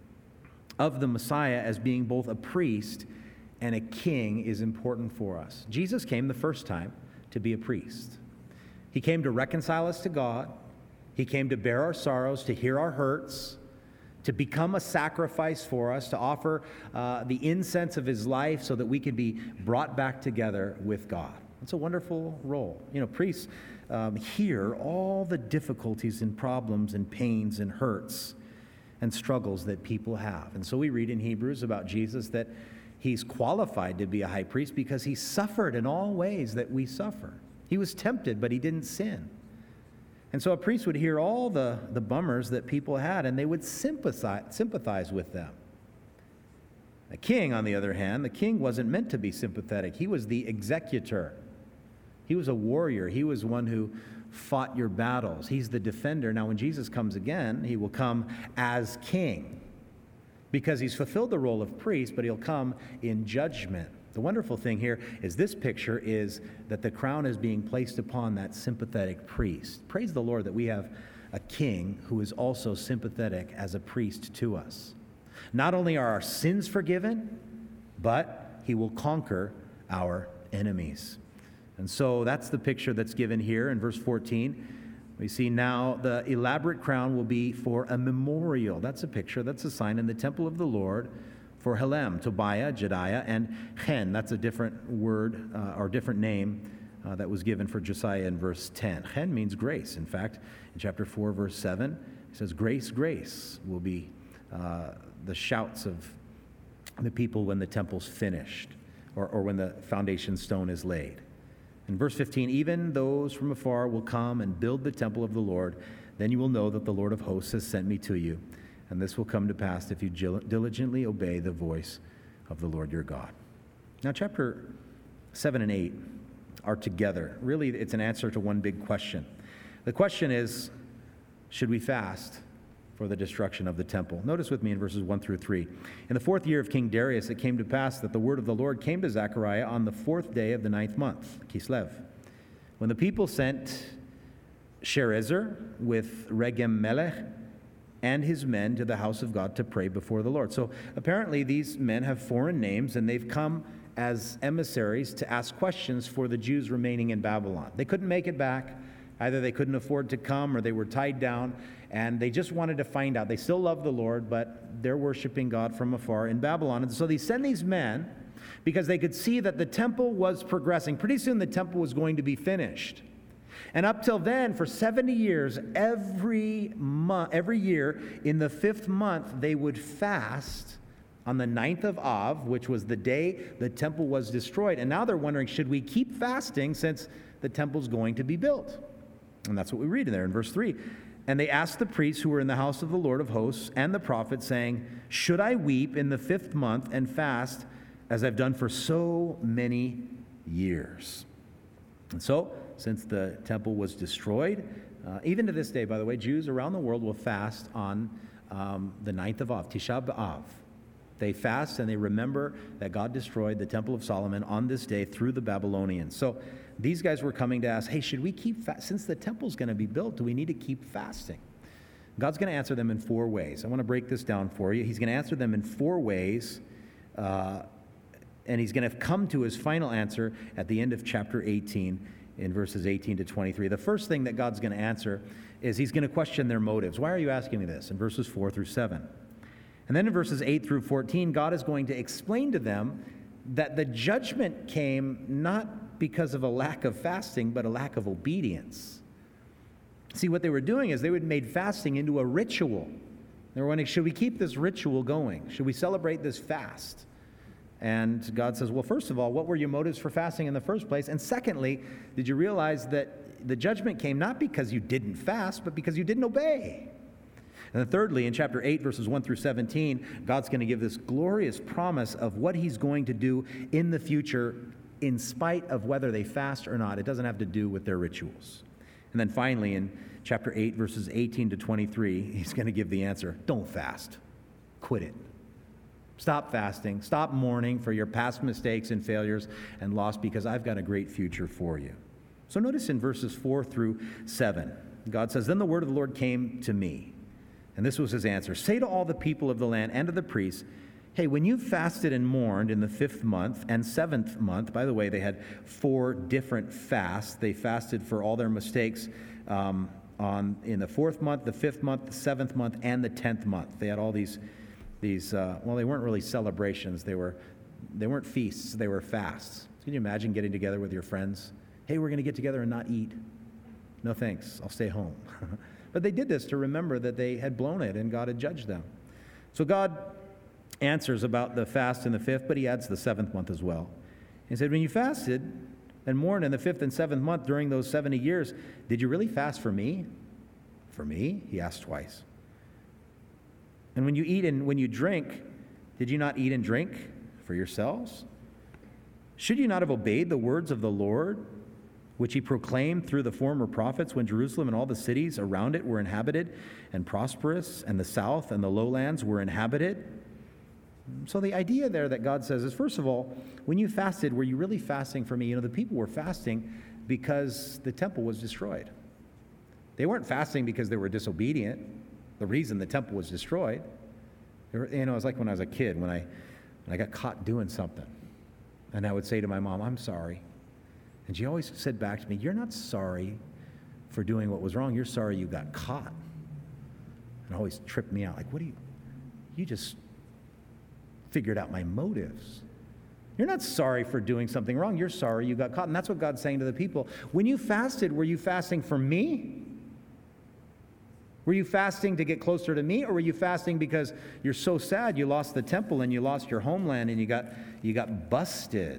of the Messiah as being both a priest and a king is important for us. Jesus came the first time to be a priest. He came to reconcile us to God. He came to bear our sorrows, to hear our hurts, to become a sacrifice for us, to offer uh, the incense of his life so that we can be brought back together with God. It's a wonderful role. You know, priests um, hear all the difficulties and problems and pains and hurts and struggles that people have. And so we read in Hebrews about Jesus that he's qualified to be a high priest because he suffered in all ways that we suffer. He was tempted, but he didn't sin. And so a priest would hear all the, the bummers that people had, and they would sympathize, sympathize with them. A king, on the other hand, the king wasn't meant to be sympathetic. He was the executor. He was a warrior. He was one who fought your battles. He's the defender. Now, when Jesus comes again, he will come as king, because he's fulfilled the role of priest, but he'll come in judgment. The wonderful thing here is this picture is that the crown is being placed upon that sympathetic priest. Praise the Lord that we have a king who is also sympathetic as a priest to us. Not only are our sins forgiven, but he will conquer our enemies. And so that's the picture that's given here in verse fourteen. We see now the elaborate crown will be for a memorial. That's a picture, that's a sign in the temple of the Lord for Helem, Tobiah, Jediah, and Chen. That's a different word uh, or different name uh, that was given for Josiah in verse ten. Chen means grace. In fact, in chapter four, verse seven, it says, grace, grace will be uh, the shouts of the people when the temple's finished or, or when the foundation stone is laid. In verse fifteen, even those from afar will come and build the temple of the Lord. Then you will know that the Lord of hosts has sent me to you. And this will come to pass if you diligently obey the voice of the Lord your God. Now, chapter seven and eight are together. Really, it's an answer to one big question. The question is, should we fast for the destruction of the temple? Notice with me in verses one through three. In the fourth year of King Darius, it came to pass that the word of the Lord came to Zechariah on the fourth day of the ninth month, Kislev, when the people sent Sherezer with Regem-melech and his men to the house of God to pray before the Lord. So apparently these men have foreign names, and they've come as emissaries to ask questions for the Jews remaining in Babylon. They couldn't make it back. Either they couldn't afford to come or they were tied down, and they just wanted to find out. They still love the Lord, but they're worshiping God from afar in Babylon. And so they send these men because they could see that the temple was progressing. Pretty soon the temple was going to be finished. And up till then, for seventy years, every month, every year, in the fifth month, they would fast on the ninth of Av, which was the day the temple was destroyed. And now they're wondering, should we keep fasting since the temple's going to be built? And that's what we read in there in verse three. And they asked the priests who were in the house of the Lord of hosts and the prophets, saying, should I weep in the fifth month and fast as I've done for so many years? And so, since the temple was destroyed, uh, even to this day, by the way, Jews around the world will fast on um, the ninth of Av, Tisha B'Av. They fast and they remember that God destroyed the Temple of Solomon on this day through the Babylonians. So these guys were coming to ask, hey, should we keep fast? Since the temple's going to be built, do we need to keep fasting? God's going to answer them in four ways. I want to break this down for you. He's going to answer them in four ways, uh, and he's going to come to his final answer at the end of chapter eighteen, in verses eighteen to twenty-three. The first thing that God's going to answer is he's going to question their motives. Why are you asking me this? In verses four through seven. And then in verses eight through fourteen, God is going to explain to them that the judgment came not because of a lack of fasting, but a lack of obedience. See, what they were doing is they had made fasting into a ritual. They were wondering, should we keep this ritual going? Should we celebrate this fast? And God says, well, first of all, what were your motives for fasting in the first place? And secondly, did you realize that the judgment came not because you didn't fast, but because you didn't obey? And then thirdly, in chapter eight, verses one through seventeen, God's going to give this glorious promise of what he's going to do in the future in spite of whether they fast or not. It doesn't have to do with their rituals. And then finally, in chapter eight, verses eighteen to twenty-three, he's going to give the answer. Don't fast. Quit it. Stop fasting. Stop mourning for your past mistakes and failures and loss, because I've got a great future for you. So notice in verses four through seven, God says, then the word of the Lord came to me. And this was his answer. Say to all the people of the land and to the priests, hey, when you fasted and mourned in the fifth month and seventh month, by the way, they had four different fasts. They fasted for all their mistakes um, on in the fourth month, the fifth month, the seventh month, and the tenth month. They had all these, these uh, well, they weren't really celebrations. They, were, they weren't feasts. They were fasts. Can you imagine getting together with your friends? Hey, we're going to get together and not eat. No thanks. I'll stay home. But they did this to remember that they had blown it and God had judged them. So God answers about the fast in the fifth, but he adds the seventh month as well. He said, when you fasted and mourned in the fifth and seventh month during those seventy years, did you really fast for me? For me? He asked twice. And when you eat and when you drink, did you not eat and drink for yourselves? Should you not have obeyed the words of the Lord, which he proclaimed through the former prophets when Jerusalem and all the cities around it were inhabited and prosperous, and the south and the lowlands were inhabited? So the idea there that God says is, first of all, when you fasted, were you really fasting for me? You know, the people were fasting because the temple was destroyed. They weren't fasting because they were disobedient. The reason the temple was destroyed, they were, you know, it was like when I was a kid, when I, when I got caught doing something. And I would say to my mom, I'm sorry. And she always said back to me, you're not sorry for doing what was wrong. You're sorry you got caught. And it always tripped me out. Like, what do you, you just figured out my motives. You're not sorry for doing something wrong. You're sorry you got caught. And that's what God's saying to the people. When you fasted, were you fasting for me? Were you fasting to get closer to me? Or were you fasting because you're so sad you lost the temple and you lost your homeland and you got you got busted?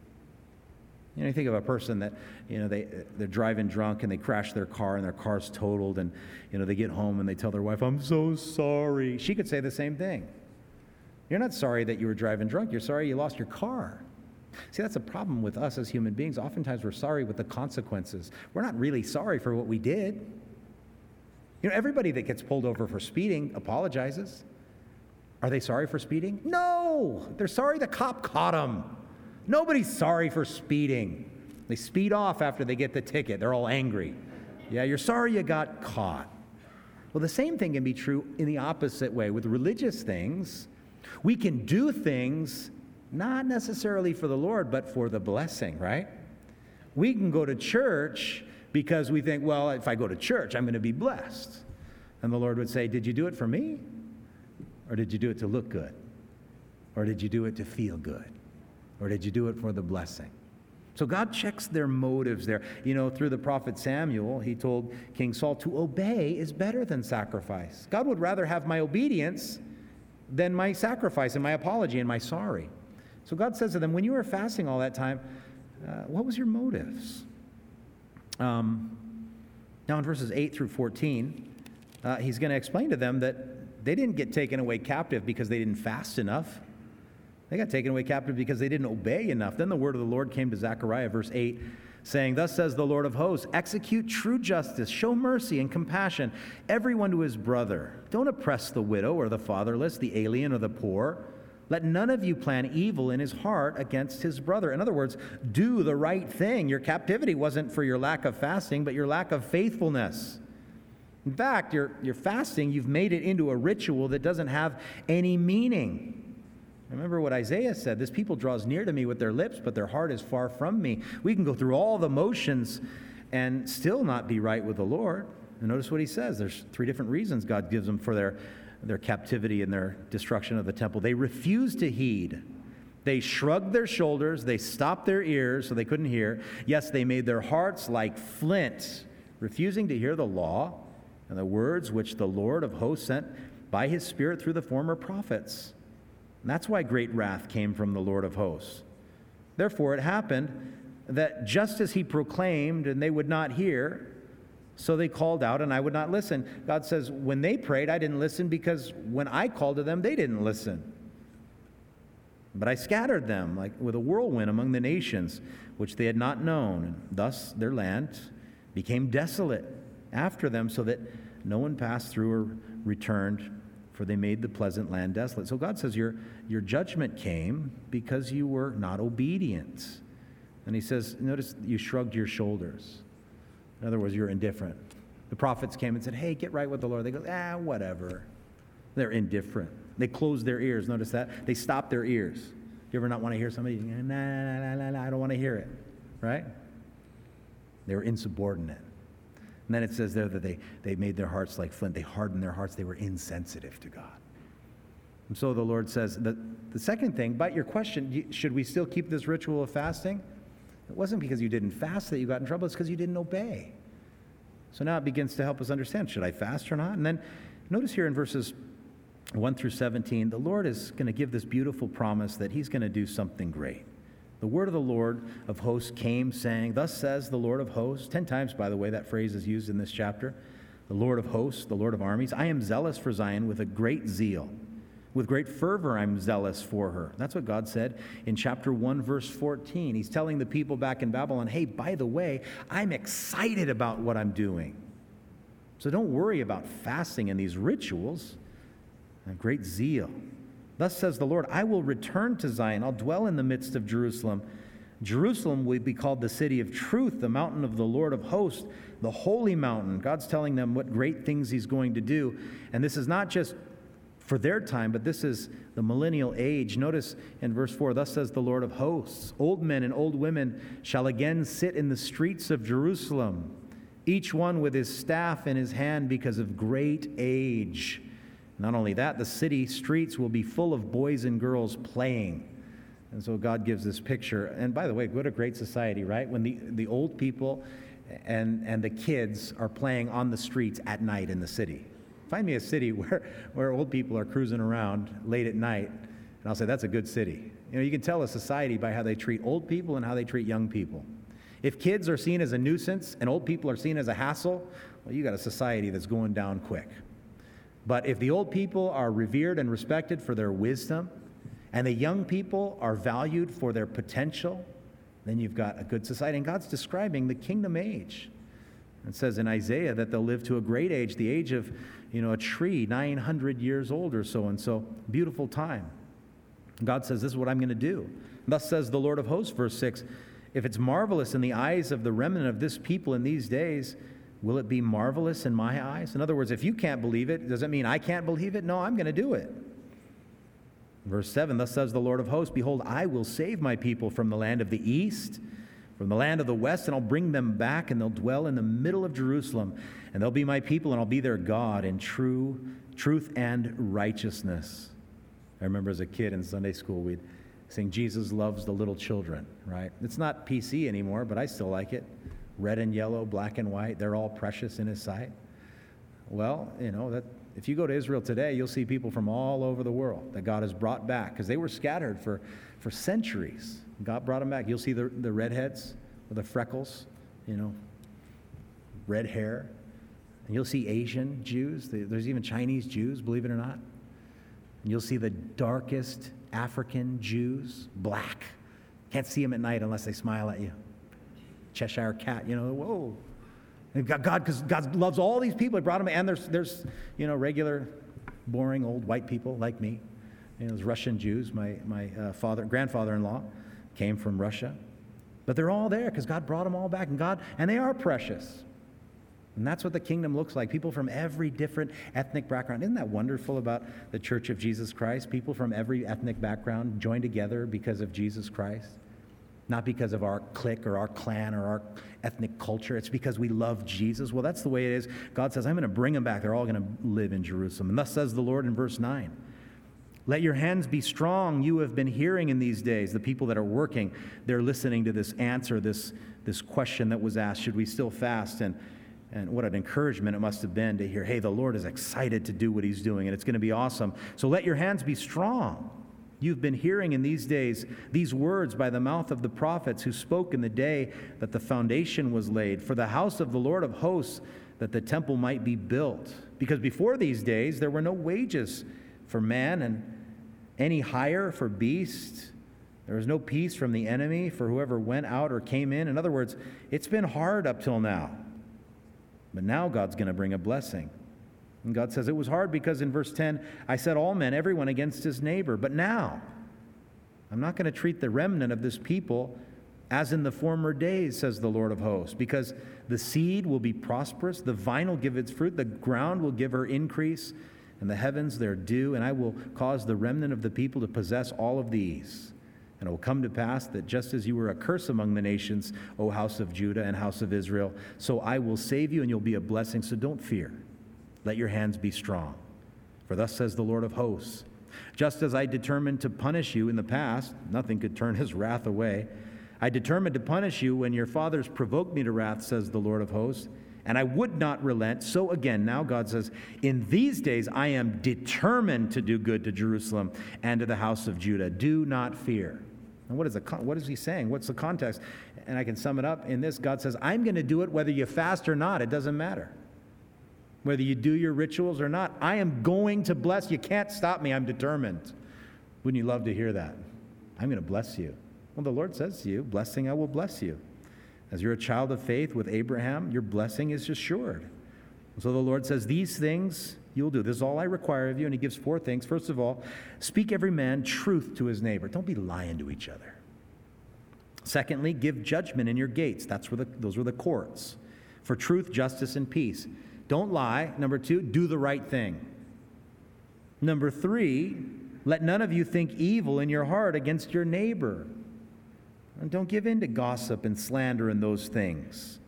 You know, you think of a person that, you know, they, they're driving drunk and they crash their car and their car's totaled and, you know, they get home and they tell their wife, I'm so sorry. She could say the same thing. You're not sorry that you were driving drunk. You're sorry you lost your car. See, that's a problem with us as human beings. Oftentimes we're sorry with the consequences. We're not really sorry for what we did. You know, everybody that gets pulled over for speeding apologizes. Are they sorry for speeding? No! They're sorry the cop caught them. Nobody's sorry for speeding. They speed off after they get the ticket. They're all angry. Yeah, you're sorry you got caught. Well, the same thing can be true in the opposite way. With religious things, we can do things not necessarily for the Lord, but for the blessing, right? We can go to church because we think, well, if I go to church, I'm going to be blessed. And the Lord would say, did you do it for me? Or did you do it to look good? Or did you do it to feel good? Or did you do it for the blessing? So God checks their motives there. You know, through the prophet Samuel, he told King Saul, to obey is better than sacrifice. God would rather have my obedience than my sacrifice and my apology and my sorry. So God says to them, when you were fasting all that time, uh, what was your motives? Um, now in verses eight through fourteen, uh, he's going to explain to them that they didn't get taken away captive because they didn't fast enough. They got taken away captive because they didn't obey enough. Then the word of the Lord came to Zechariah, verse eight, saying, thus says the Lord of hosts, execute true justice, show mercy and compassion, everyone to his brother. Don't oppress the widow or the fatherless, the alien or the poor. Let none of you plan evil in his heart against his brother. In other words, do the right thing. Your captivity wasn't for your lack of fasting, but your lack of faithfulness. In fact, your, your fasting, you've made it into a ritual that doesn't have any meaning. Remember what Isaiah said, this people draws near to me with their lips, but their heart is far from me. We can go through all the motions and still not be right with the Lord. And notice what he says. There's three different reasons God gives them for their, their captivity and their destruction of the temple. They refused to heed. They shrugged their shoulders. They stopped their ears so they couldn't hear. Yes, they made their hearts like flint, refusing to hear the law and the words which the Lord of hosts sent by his Spirit through the former prophets. And that's why great wrath came from the Lord of hosts. Therefore, it happened that just as he proclaimed and they would not hear, so they called out and I would not listen. God says, when they prayed, I didn't listen because when I called to them, they didn't listen. But I scattered them like with a whirlwind among the nations, which they had not known. And thus their land became desolate after them, so that no one passed through or returned, for they made the pleasant land desolate. So God says your, your judgment came because you were not obedient. And he says, notice you shrugged your shoulders. In other words, you're indifferent. The prophets came and said, hey, get right with the Lord. They go, ah, whatever. They're indifferent. They closed their ears. Notice that? They stopped their ears. Do you ever not want to hear somebody? Nah, nah, nah, nah, nah, I don't want to hear it. Right? They were insubordinate. And then it says there that they, they made their hearts like flint. They hardened their hearts. They were insensitive to God. And so the Lord says, that the second thing, but your question, should we still keep this ritual of fasting? It wasn't because you didn't fast that you got in trouble. It's because you didn't obey. So now it begins to help us understand, should I fast or not? And then notice here in verses one through seventeen, the Lord is going to give this beautiful promise that he's going to do something great. The word of the Lord of hosts came saying, thus says the Lord of hosts. Ten times, by the way, that phrase is used in this chapter. The Lord of hosts, the Lord of armies. I am zealous for Zion with a great zeal. With great fervor I'm zealous for her. That's what God said in chapter one, verse fourteen. He's telling the people back in Babylon, hey, by the way, I'm excited about what I'm doing. So don't worry about fasting and these rituals. I have great zeal. Thus says the Lord, I will return to Zion. I'll dwell in the midst of Jerusalem. Jerusalem will be called the city of truth, the mountain of the Lord of hosts, the holy mountain. God's telling them what great things he's going to do. And this is not just for their time, but this is the millennial age. Notice in verse four, thus says the Lord of hosts, old men and old women shall again sit in the streets of Jerusalem, each one with his staff in his hand because of great age. Not only that, the city streets will be full of boys and girls playing. And so God gives this picture. And by the way, what a great society, right? When the, the old people and, and the kids are playing on the streets at night in the city. Find me a city where, where old people are cruising around late at night, and I'll say that's a good city. You know, you can tell a society by how they treat old people and how they treat young people. If kids are seen as a nuisance and old people are seen as a hassle, well, you got a society that's going down quick. But if the old people are revered and respected for their wisdom, and the young people are valued for their potential, then you've got a good society. And God's describing the kingdom age. It says in Isaiah that they'll live to a great age, the age of, you know, a tree, nine hundred years old or so, and so beautiful time. God says, this is what I'm going to do. Thus says the Lord of hosts, verse six, if it's marvelous in the eyes of the remnant of this people in these days, will it be marvelous in my eyes? In other words, if you can't believe it, does it mean I can't believe it? No, I'm going to do it. Verse seven, thus says the Lord of hosts, behold, I will save my people from the land of the east, from the land of the west, and I'll bring them back, and they'll dwell in the middle of Jerusalem, and they'll be my people, and I'll be their God in true truth and righteousness. I remember as a kid in Sunday school, we'd sing, Jesus loves the little children, right? It's not P C anymore, but I still like it. Red and yellow, black and white, they're all precious in his sight. Well, you know, that if you go to Israel today, you'll see people from all over the world that God has brought back, because they were scattered for, for centuries. God brought them back. You'll see the, the redheads with the freckles, you know, red hair. And you'll see Asian Jews. There's even Chinese Jews, believe it or not. And you'll see the darkest African Jews, black. Can't see them at night unless they smile at you. Cheshire cat, you know, whoa. And God, because God loves all these people. He brought them, and there's, there's, you know, regular, boring old white people like me. You know, there's Russian Jews. My my uh, father, grandfather-in-law, came from Russia, but they're all there because God brought them all back, and God, and they are precious. And that's what the kingdom looks like. People from every different ethnic background. Isn't that wonderful about the Church of Jesus Christ? People from every ethnic background join together because of Jesus Christ. Not because of our clique or our clan or our ethnic culture. It's because we love Jesus. Well, that's the way it is. God says, I'm going to bring them back. They're all going to live in Jerusalem. And thus says the Lord in verse nine, let your hands be strong. You have been hearing in these days. The people that are working, they're listening to this answer, this, this question that was asked, should we still fast? And, and what an encouragement it must have been to hear, hey, the Lord is excited to do what he's doing, and it's going to be awesome. So let your hands be strong. You've been hearing in these days these words by the mouth of the prophets who spoke in the day that the foundation was laid for the house of the Lord of hosts, that the temple might be built. Because before these days there were no wages for man and any hire for beast. There was no peace from the enemy for whoever went out or came in. In other words, it's been hard up till now. But now God's going to bring a blessing. And God says it was hard because in verse ten, I set all men, everyone against his neighbor. But now, I'm not going to treat the remnant of this people as in the former days, says the Lord of hosts, because the seed will be prosperous, the vine will give its fruit, the ground will give her increase, and the heavens their dew, and I will cause the remnant of the people to possess all of these. And it will come to pass that just as you were a curse among the nations, O house of Judah and house of Israel, so I will save you and you'll be a blessing, so don't fear. Let your hands be strong. For thus says the Lord of hosts, just as I determined to punish you in the past, nothing could turn his wrath away. I determined to punish you when your fathers provoked me to wrath, says the Lord of hosts, and I would not relent. So again, now God says, in these days I am determined to do good to Jerusalem and to the house of Judah. Do not fear. And what is, the, what is he saying? What's the context? And I can sum it up in this. God says, I'm going to do it whether you fast or not. It doesn't matter. Whether you do your rituals or not, I am going to bless. You can't stop me. I'm determined. Wouldn't you love to hear that? I'm going to bless you. Well, the Lord says to you, blessing, I will bless you. As you're a child of faith with Abraham, your blessing is assured. So the Lord says, these things you'll do. This is all I require of you. And he gives four things. First of all, speak every man truth to his neighbor. Don't be lying to each other. Secondly, give judgment in your gates. That's where the, those were the courts. For truth, justice, and peace. Don't lie. Number two, do the right thing. Number three, let none of you think evil in your heart against your neighbor. And don't give in to gossip and slander and those things.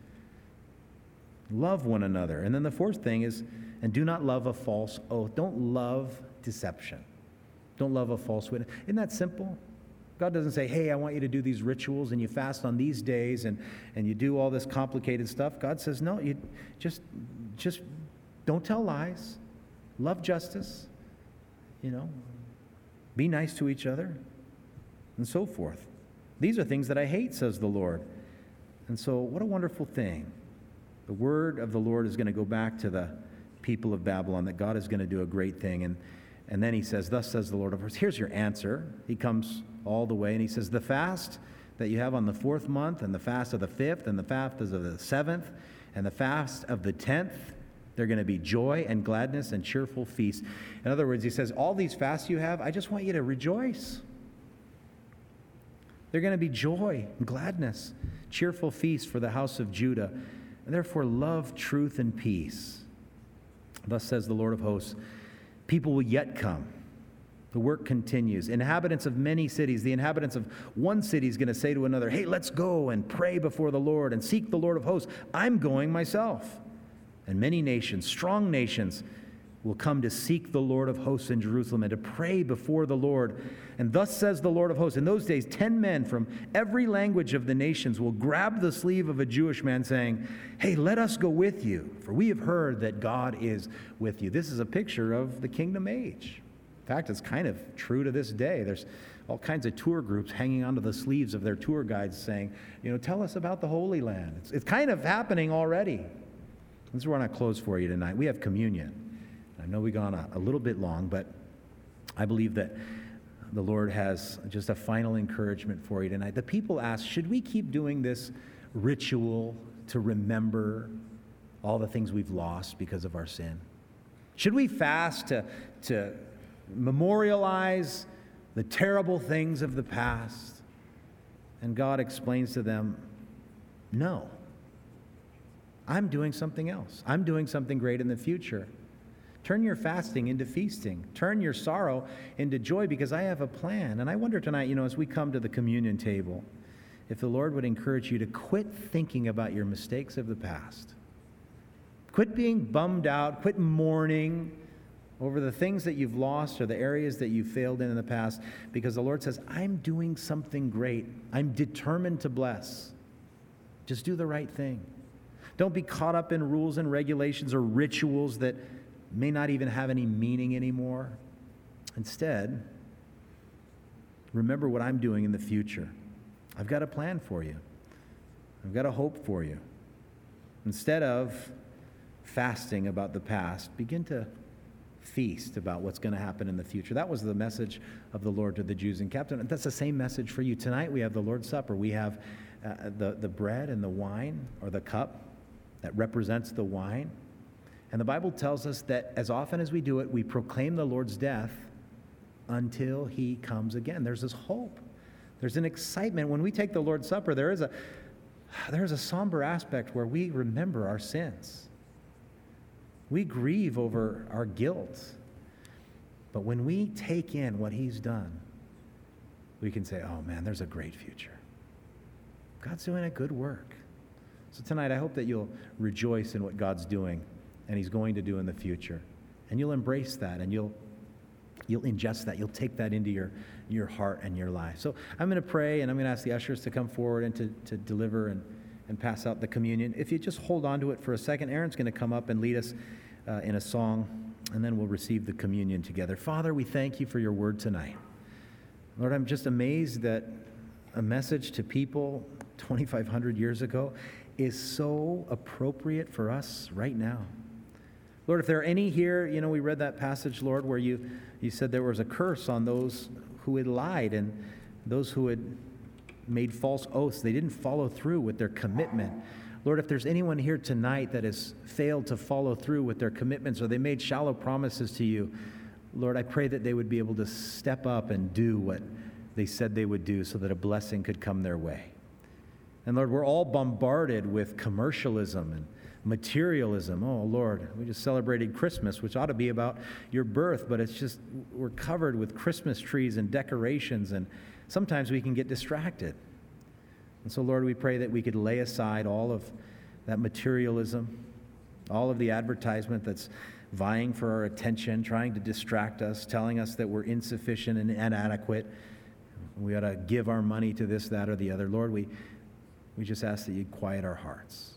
Love one another. And then the fourth thing is, and do not love a false oath. Don't love deception. Don't love a false witness. Isn't that simple? God doesn't say, hey, I want you to do these rituals and you fast on these days and, and you do all this complicated stuff. God says, no, you just, just don't tell lies. Love justice. You know, be nice to each other and so forth. These are things that I hate, says the Lord. And so what a wonderful thing. The word of the Lord is going to go back to the people of Babylon, that God is going to do a great thing. And, and then he says, thus says the Lord of hosts. Here's your answer. He comes all the way and he says, the fast that you have on the fourth month and the fast of the fifth and the fast of the seventh and the fast of the tenth, they're going to be joy and gladness and cheerful feasts. In other words, he says, all these fasts you have, I just want you to rejoice. They're going to be joy and gladness, cheerful feasts for the house of Judah. And therefore, love, truth, and peace. Thus says the Lord of hosts, people will yet come. The work continues. Inhabitants of many cities, the inhabitants of one city is going to say to another, hey, let's go and pray before the Lord and seek the Lord of hosts. I'm going myself. And many nations, strong nations, will come to seek the Lord of hosts in Jerusalem and to pray before the Lord. And thus says the Lord of hosts, in those days, ten men from every language of the nations will grab the sleeve of a Jewish man saying, hey, let us go with you, for we have heard that God is with you. This is a picture of the kingdom age. In fact, it's kind of true to this day. There's all kinds of tour groups hanging onto the sleeves of their tour guides saying, you know, tell us about the Holy Land. It's, it's kind of happening already. This is where I want to close for you tonight. We have communion. I know we've gone a, a little bit long, but I believe that the Lord has just a final encouragement for you tonight. The people ask, should we keep doing this ritual to remember all the things we've lost because of our sin? Should we fast to, to memorialize the terrible things of the past? And God explains to them, no. I'm doing something else. I'm doing something great in the future. Turn your fasting into feasting. Turn your sorrow into joy, because I have a plan. And I wonder tonight, you know, as we come to the communion table, if the Lord would encourage you to quit thinking about your mistakes of the past. Quit being bummed out. Quit mourning over the things that you've lost or the areas that you failed in in the past, because the Lord says, I'm doing something great. I'm determined to bless. Just do the right thing. Don't be caught up in rules and regulations or rituals that may not even have any meaning anymore. Instead, remember what I'm doing in the future. I've got a plan for you. I've got a hope for you. Instead of fasting about the past, begin to feast about what's going to happen in the future. That was the message of the Lord to the Jews in captivity. That's the same message for you. Tonight we have the Lord's Supper. We have uh, the, the bread and the wine, or the cup that represents the wine. And the Bible tells us that as often as we do it, we proclaim the Lord's death until he comes again. There's this hope. There's an excitement. When we take the Lord's Supper, there is a, there is a somber aspect where we remember our sins. We grieve over our guilt. But when we take in what he's done, we can say, oh man, there's a great future. God's doing a good work. So tonight, I hope that you'll rejoice in what God's doing and he's going to do in the future. And you'll embrace that, and you'll you'll ingest that. You'll take that into your, your heart and your life. So I'm going to pray, and I'm going to ask the ushers to come forward and to, to deliver and, and pass out the communion. If you just hold on to it for a second, Aaron's going to come up and lead us uh, in a song, and then we'll receive the communion together. Father, we thank you for your word tonight. Lord, I'm just amazed that a message to people twenty-five hundred years ago is so appropriate for us right now. Lord, if there are any here, you know, we read that passage, Lord, where you, you said there was a curse on those who had lied and those who had made false oaths. They didn't follow through with their commitment. Lord, if there's anyone here tonight that has failed to follow through with their commitments or they made shallow promises to you, Lord, I pray that they would be able to step up and do what they said they would do so that a blessing could come their way. And Lord, we're all bombarded with commercialism and materialism. Oh, Lord, we just celebrated Christmas, which ought to be about your birth, but it's just, we're covered with Christmas trees and decorations, and sometimes we can get distracted. And so, Lord, we pray that we could lay aside all of that materialism, all of the advertisement that's vying for our attention, trying to distract us, telling us that we're insufficient and inadequate. We ought to give our money to this, that, or the other. Lord, we, we just ask that you'd quiet our hearts.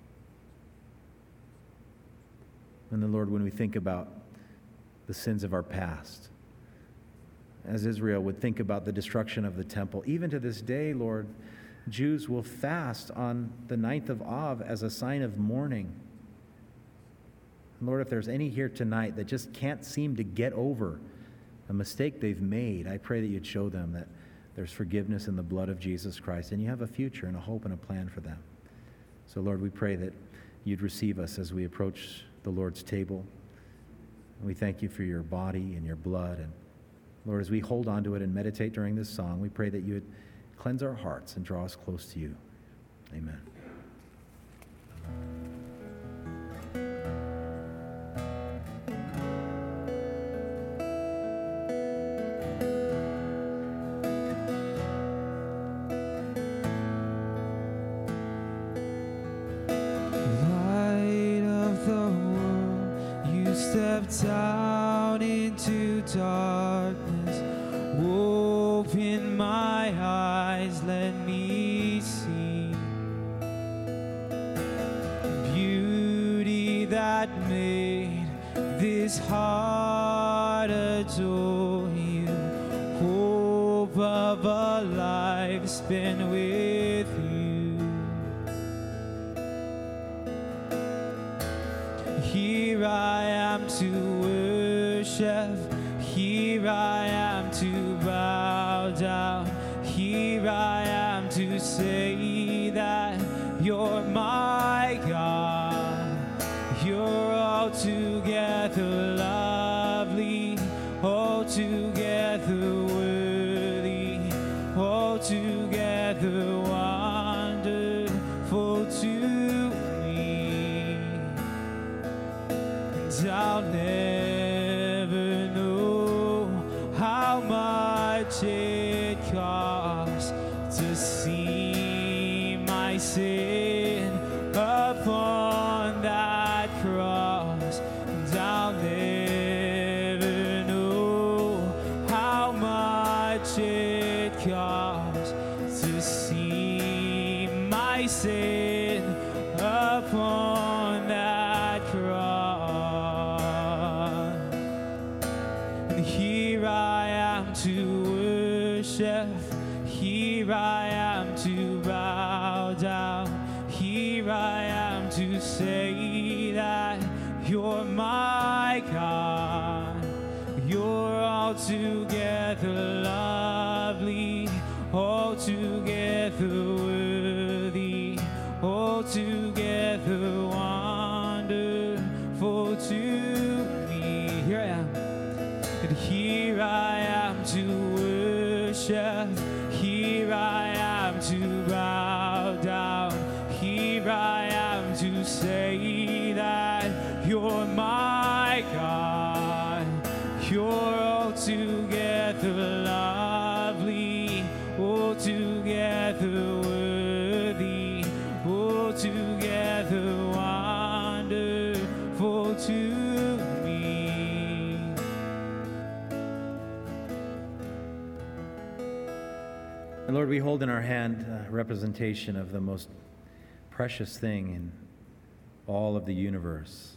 And then, Lord, when we think about the sins of our past, as Israel would think about the destruction of the temple, even to this day, Lord, Jews will fast on the ninth of Av as a sign of mourning. Lord, if there's any here tonight that just can't seem to get over a mistake they've made, I pray that you'd show them that there's forgiveness in the blood of Jesus Christ, and you have a future and a hope and a plan for them. So, Lord, we pray that you'd receive us as we approach the Lord's table. And we thank you for your body and your blood. And Lord, as we hold on to it and meditate during this song, we pray that you would cleanse our hearts and draw us close to you. Amen. Down into darkness, open my eyes, let me see beauty that made this heart adore you, hope of a life spent with you. Here I am to worship, here I am to bow down, here I am to say that you're my God. You're altogether lovely, altogether worthy, altogether wonderful to me. And I'll never know how much it costs to see my sin upon that cross. And I'll never know how much it costs to see my sin upon that cross. And here I am to worship, here I am to bow down, here I am to say that you're my God. You're altogether lovely, altogether worthy, altogether wonderful to me. Here I am. And here I am to worship, here I am to bow down, here I am to say that you're my God. You're altogether lovely, altogether worthy, altogether wonderful to me. And Lord, we hold in our hand a representation of the most precious thing in all of the universe,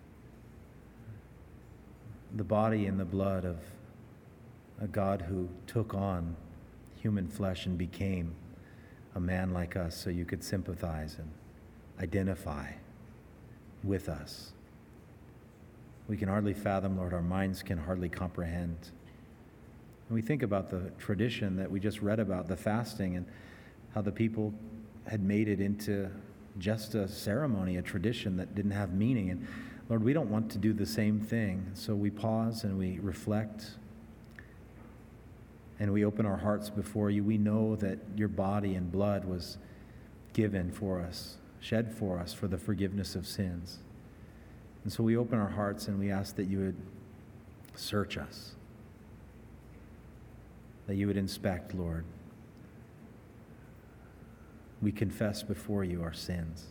the body and the blood of a God who took on human flesh and became a man like us so you could sympathize and identify with us. We can hardly fathom, Lord, our minds can hardly comprehend. And we think about the tradition that we just read about, the fasting, and how the people had made it into just a ceremony, a tradition that didn't have meaning. And Lord, we don't want to do the same thing. So we pause and we reflect and we open our hearts before you. We know that your body and blood was given for us, shed for us for the forgiveness of sins. And so we open our hearts and we ask that you would search us, that you would inspect, Lord. We confess before you our sins.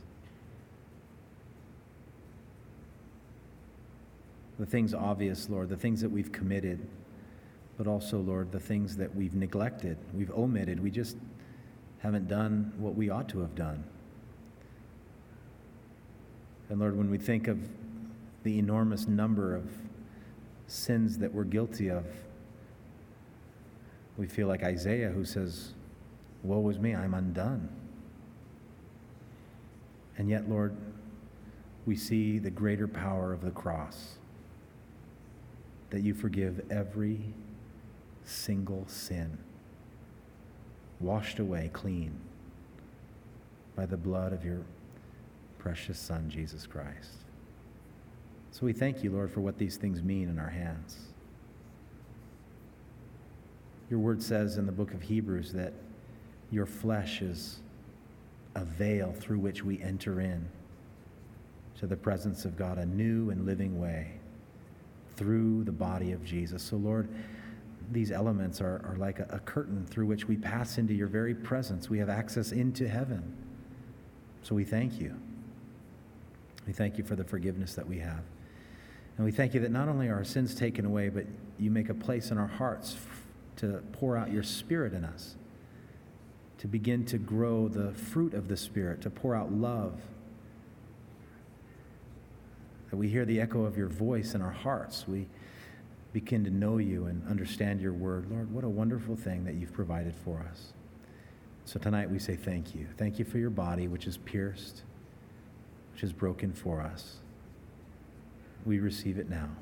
The things obvious, Lord, the things that we've committed, but also, Lord, the things that we've neglected, we've omitted. We just haven't done what we ought to have done. And Lord, when we think of the enormous number of sins that we're guilty of, we feel like Isaiah who says, woe is me, I'm undone. And yet, Lord, we see the greater power of the cross, that you forgive every single sin, washed away clean by the blood of your precious Son, Jesus Christ. So we thank you, Lord, for what these things mean in our hands. Your word says in the book of Hebrews that your flesh is a veil through which we enter in to the presence of God, a new and living way through the body of Jesus. So, Lord, these elements are, are like a, a curtain through which we pass into your very presence. We have access into heaven. So we thank you. We thank you for the forgiveness that we have. And we thank you that not only are our sins taken away, but you make a place in our hearts f- to pour out your Spirit in us, to begin to grow the fruit of the Spirit, to pour out love, that we hear the echo of your voice in our hearts. We begin to know you and understand your word. Lord, what a wonderful thing that you've provided for us. So tonight we say thank you. Thank you for your body, which is pierced, which is broken for us. We receive it now.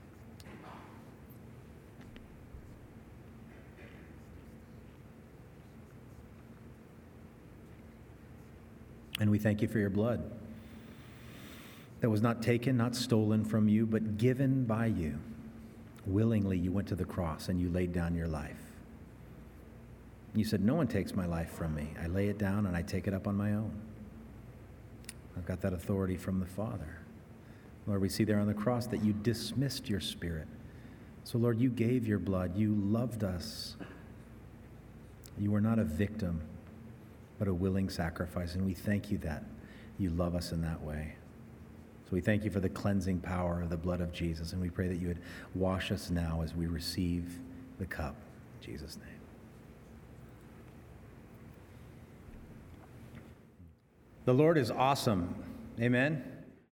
And we thank you for your blood that was not taken, not stolen from you, but given by you. Willingly, you went to the cross and you laid down your life. You said, no one takes my life from me. I lay it down and I take it up on my own. I've got that authority from the Father. Lord, we see there on the cross that you dismissed your Spirit. So, Lord, you gave your blood. You loved us. You were not a victim, but a willing sacrifice. And we thank you that you love us in that way. So we thank you for the cleansing power of the blood of Jesus, and we pray that you would wash us now as we receive the cup. In Jesus' name. The Lord is awesome. Amen.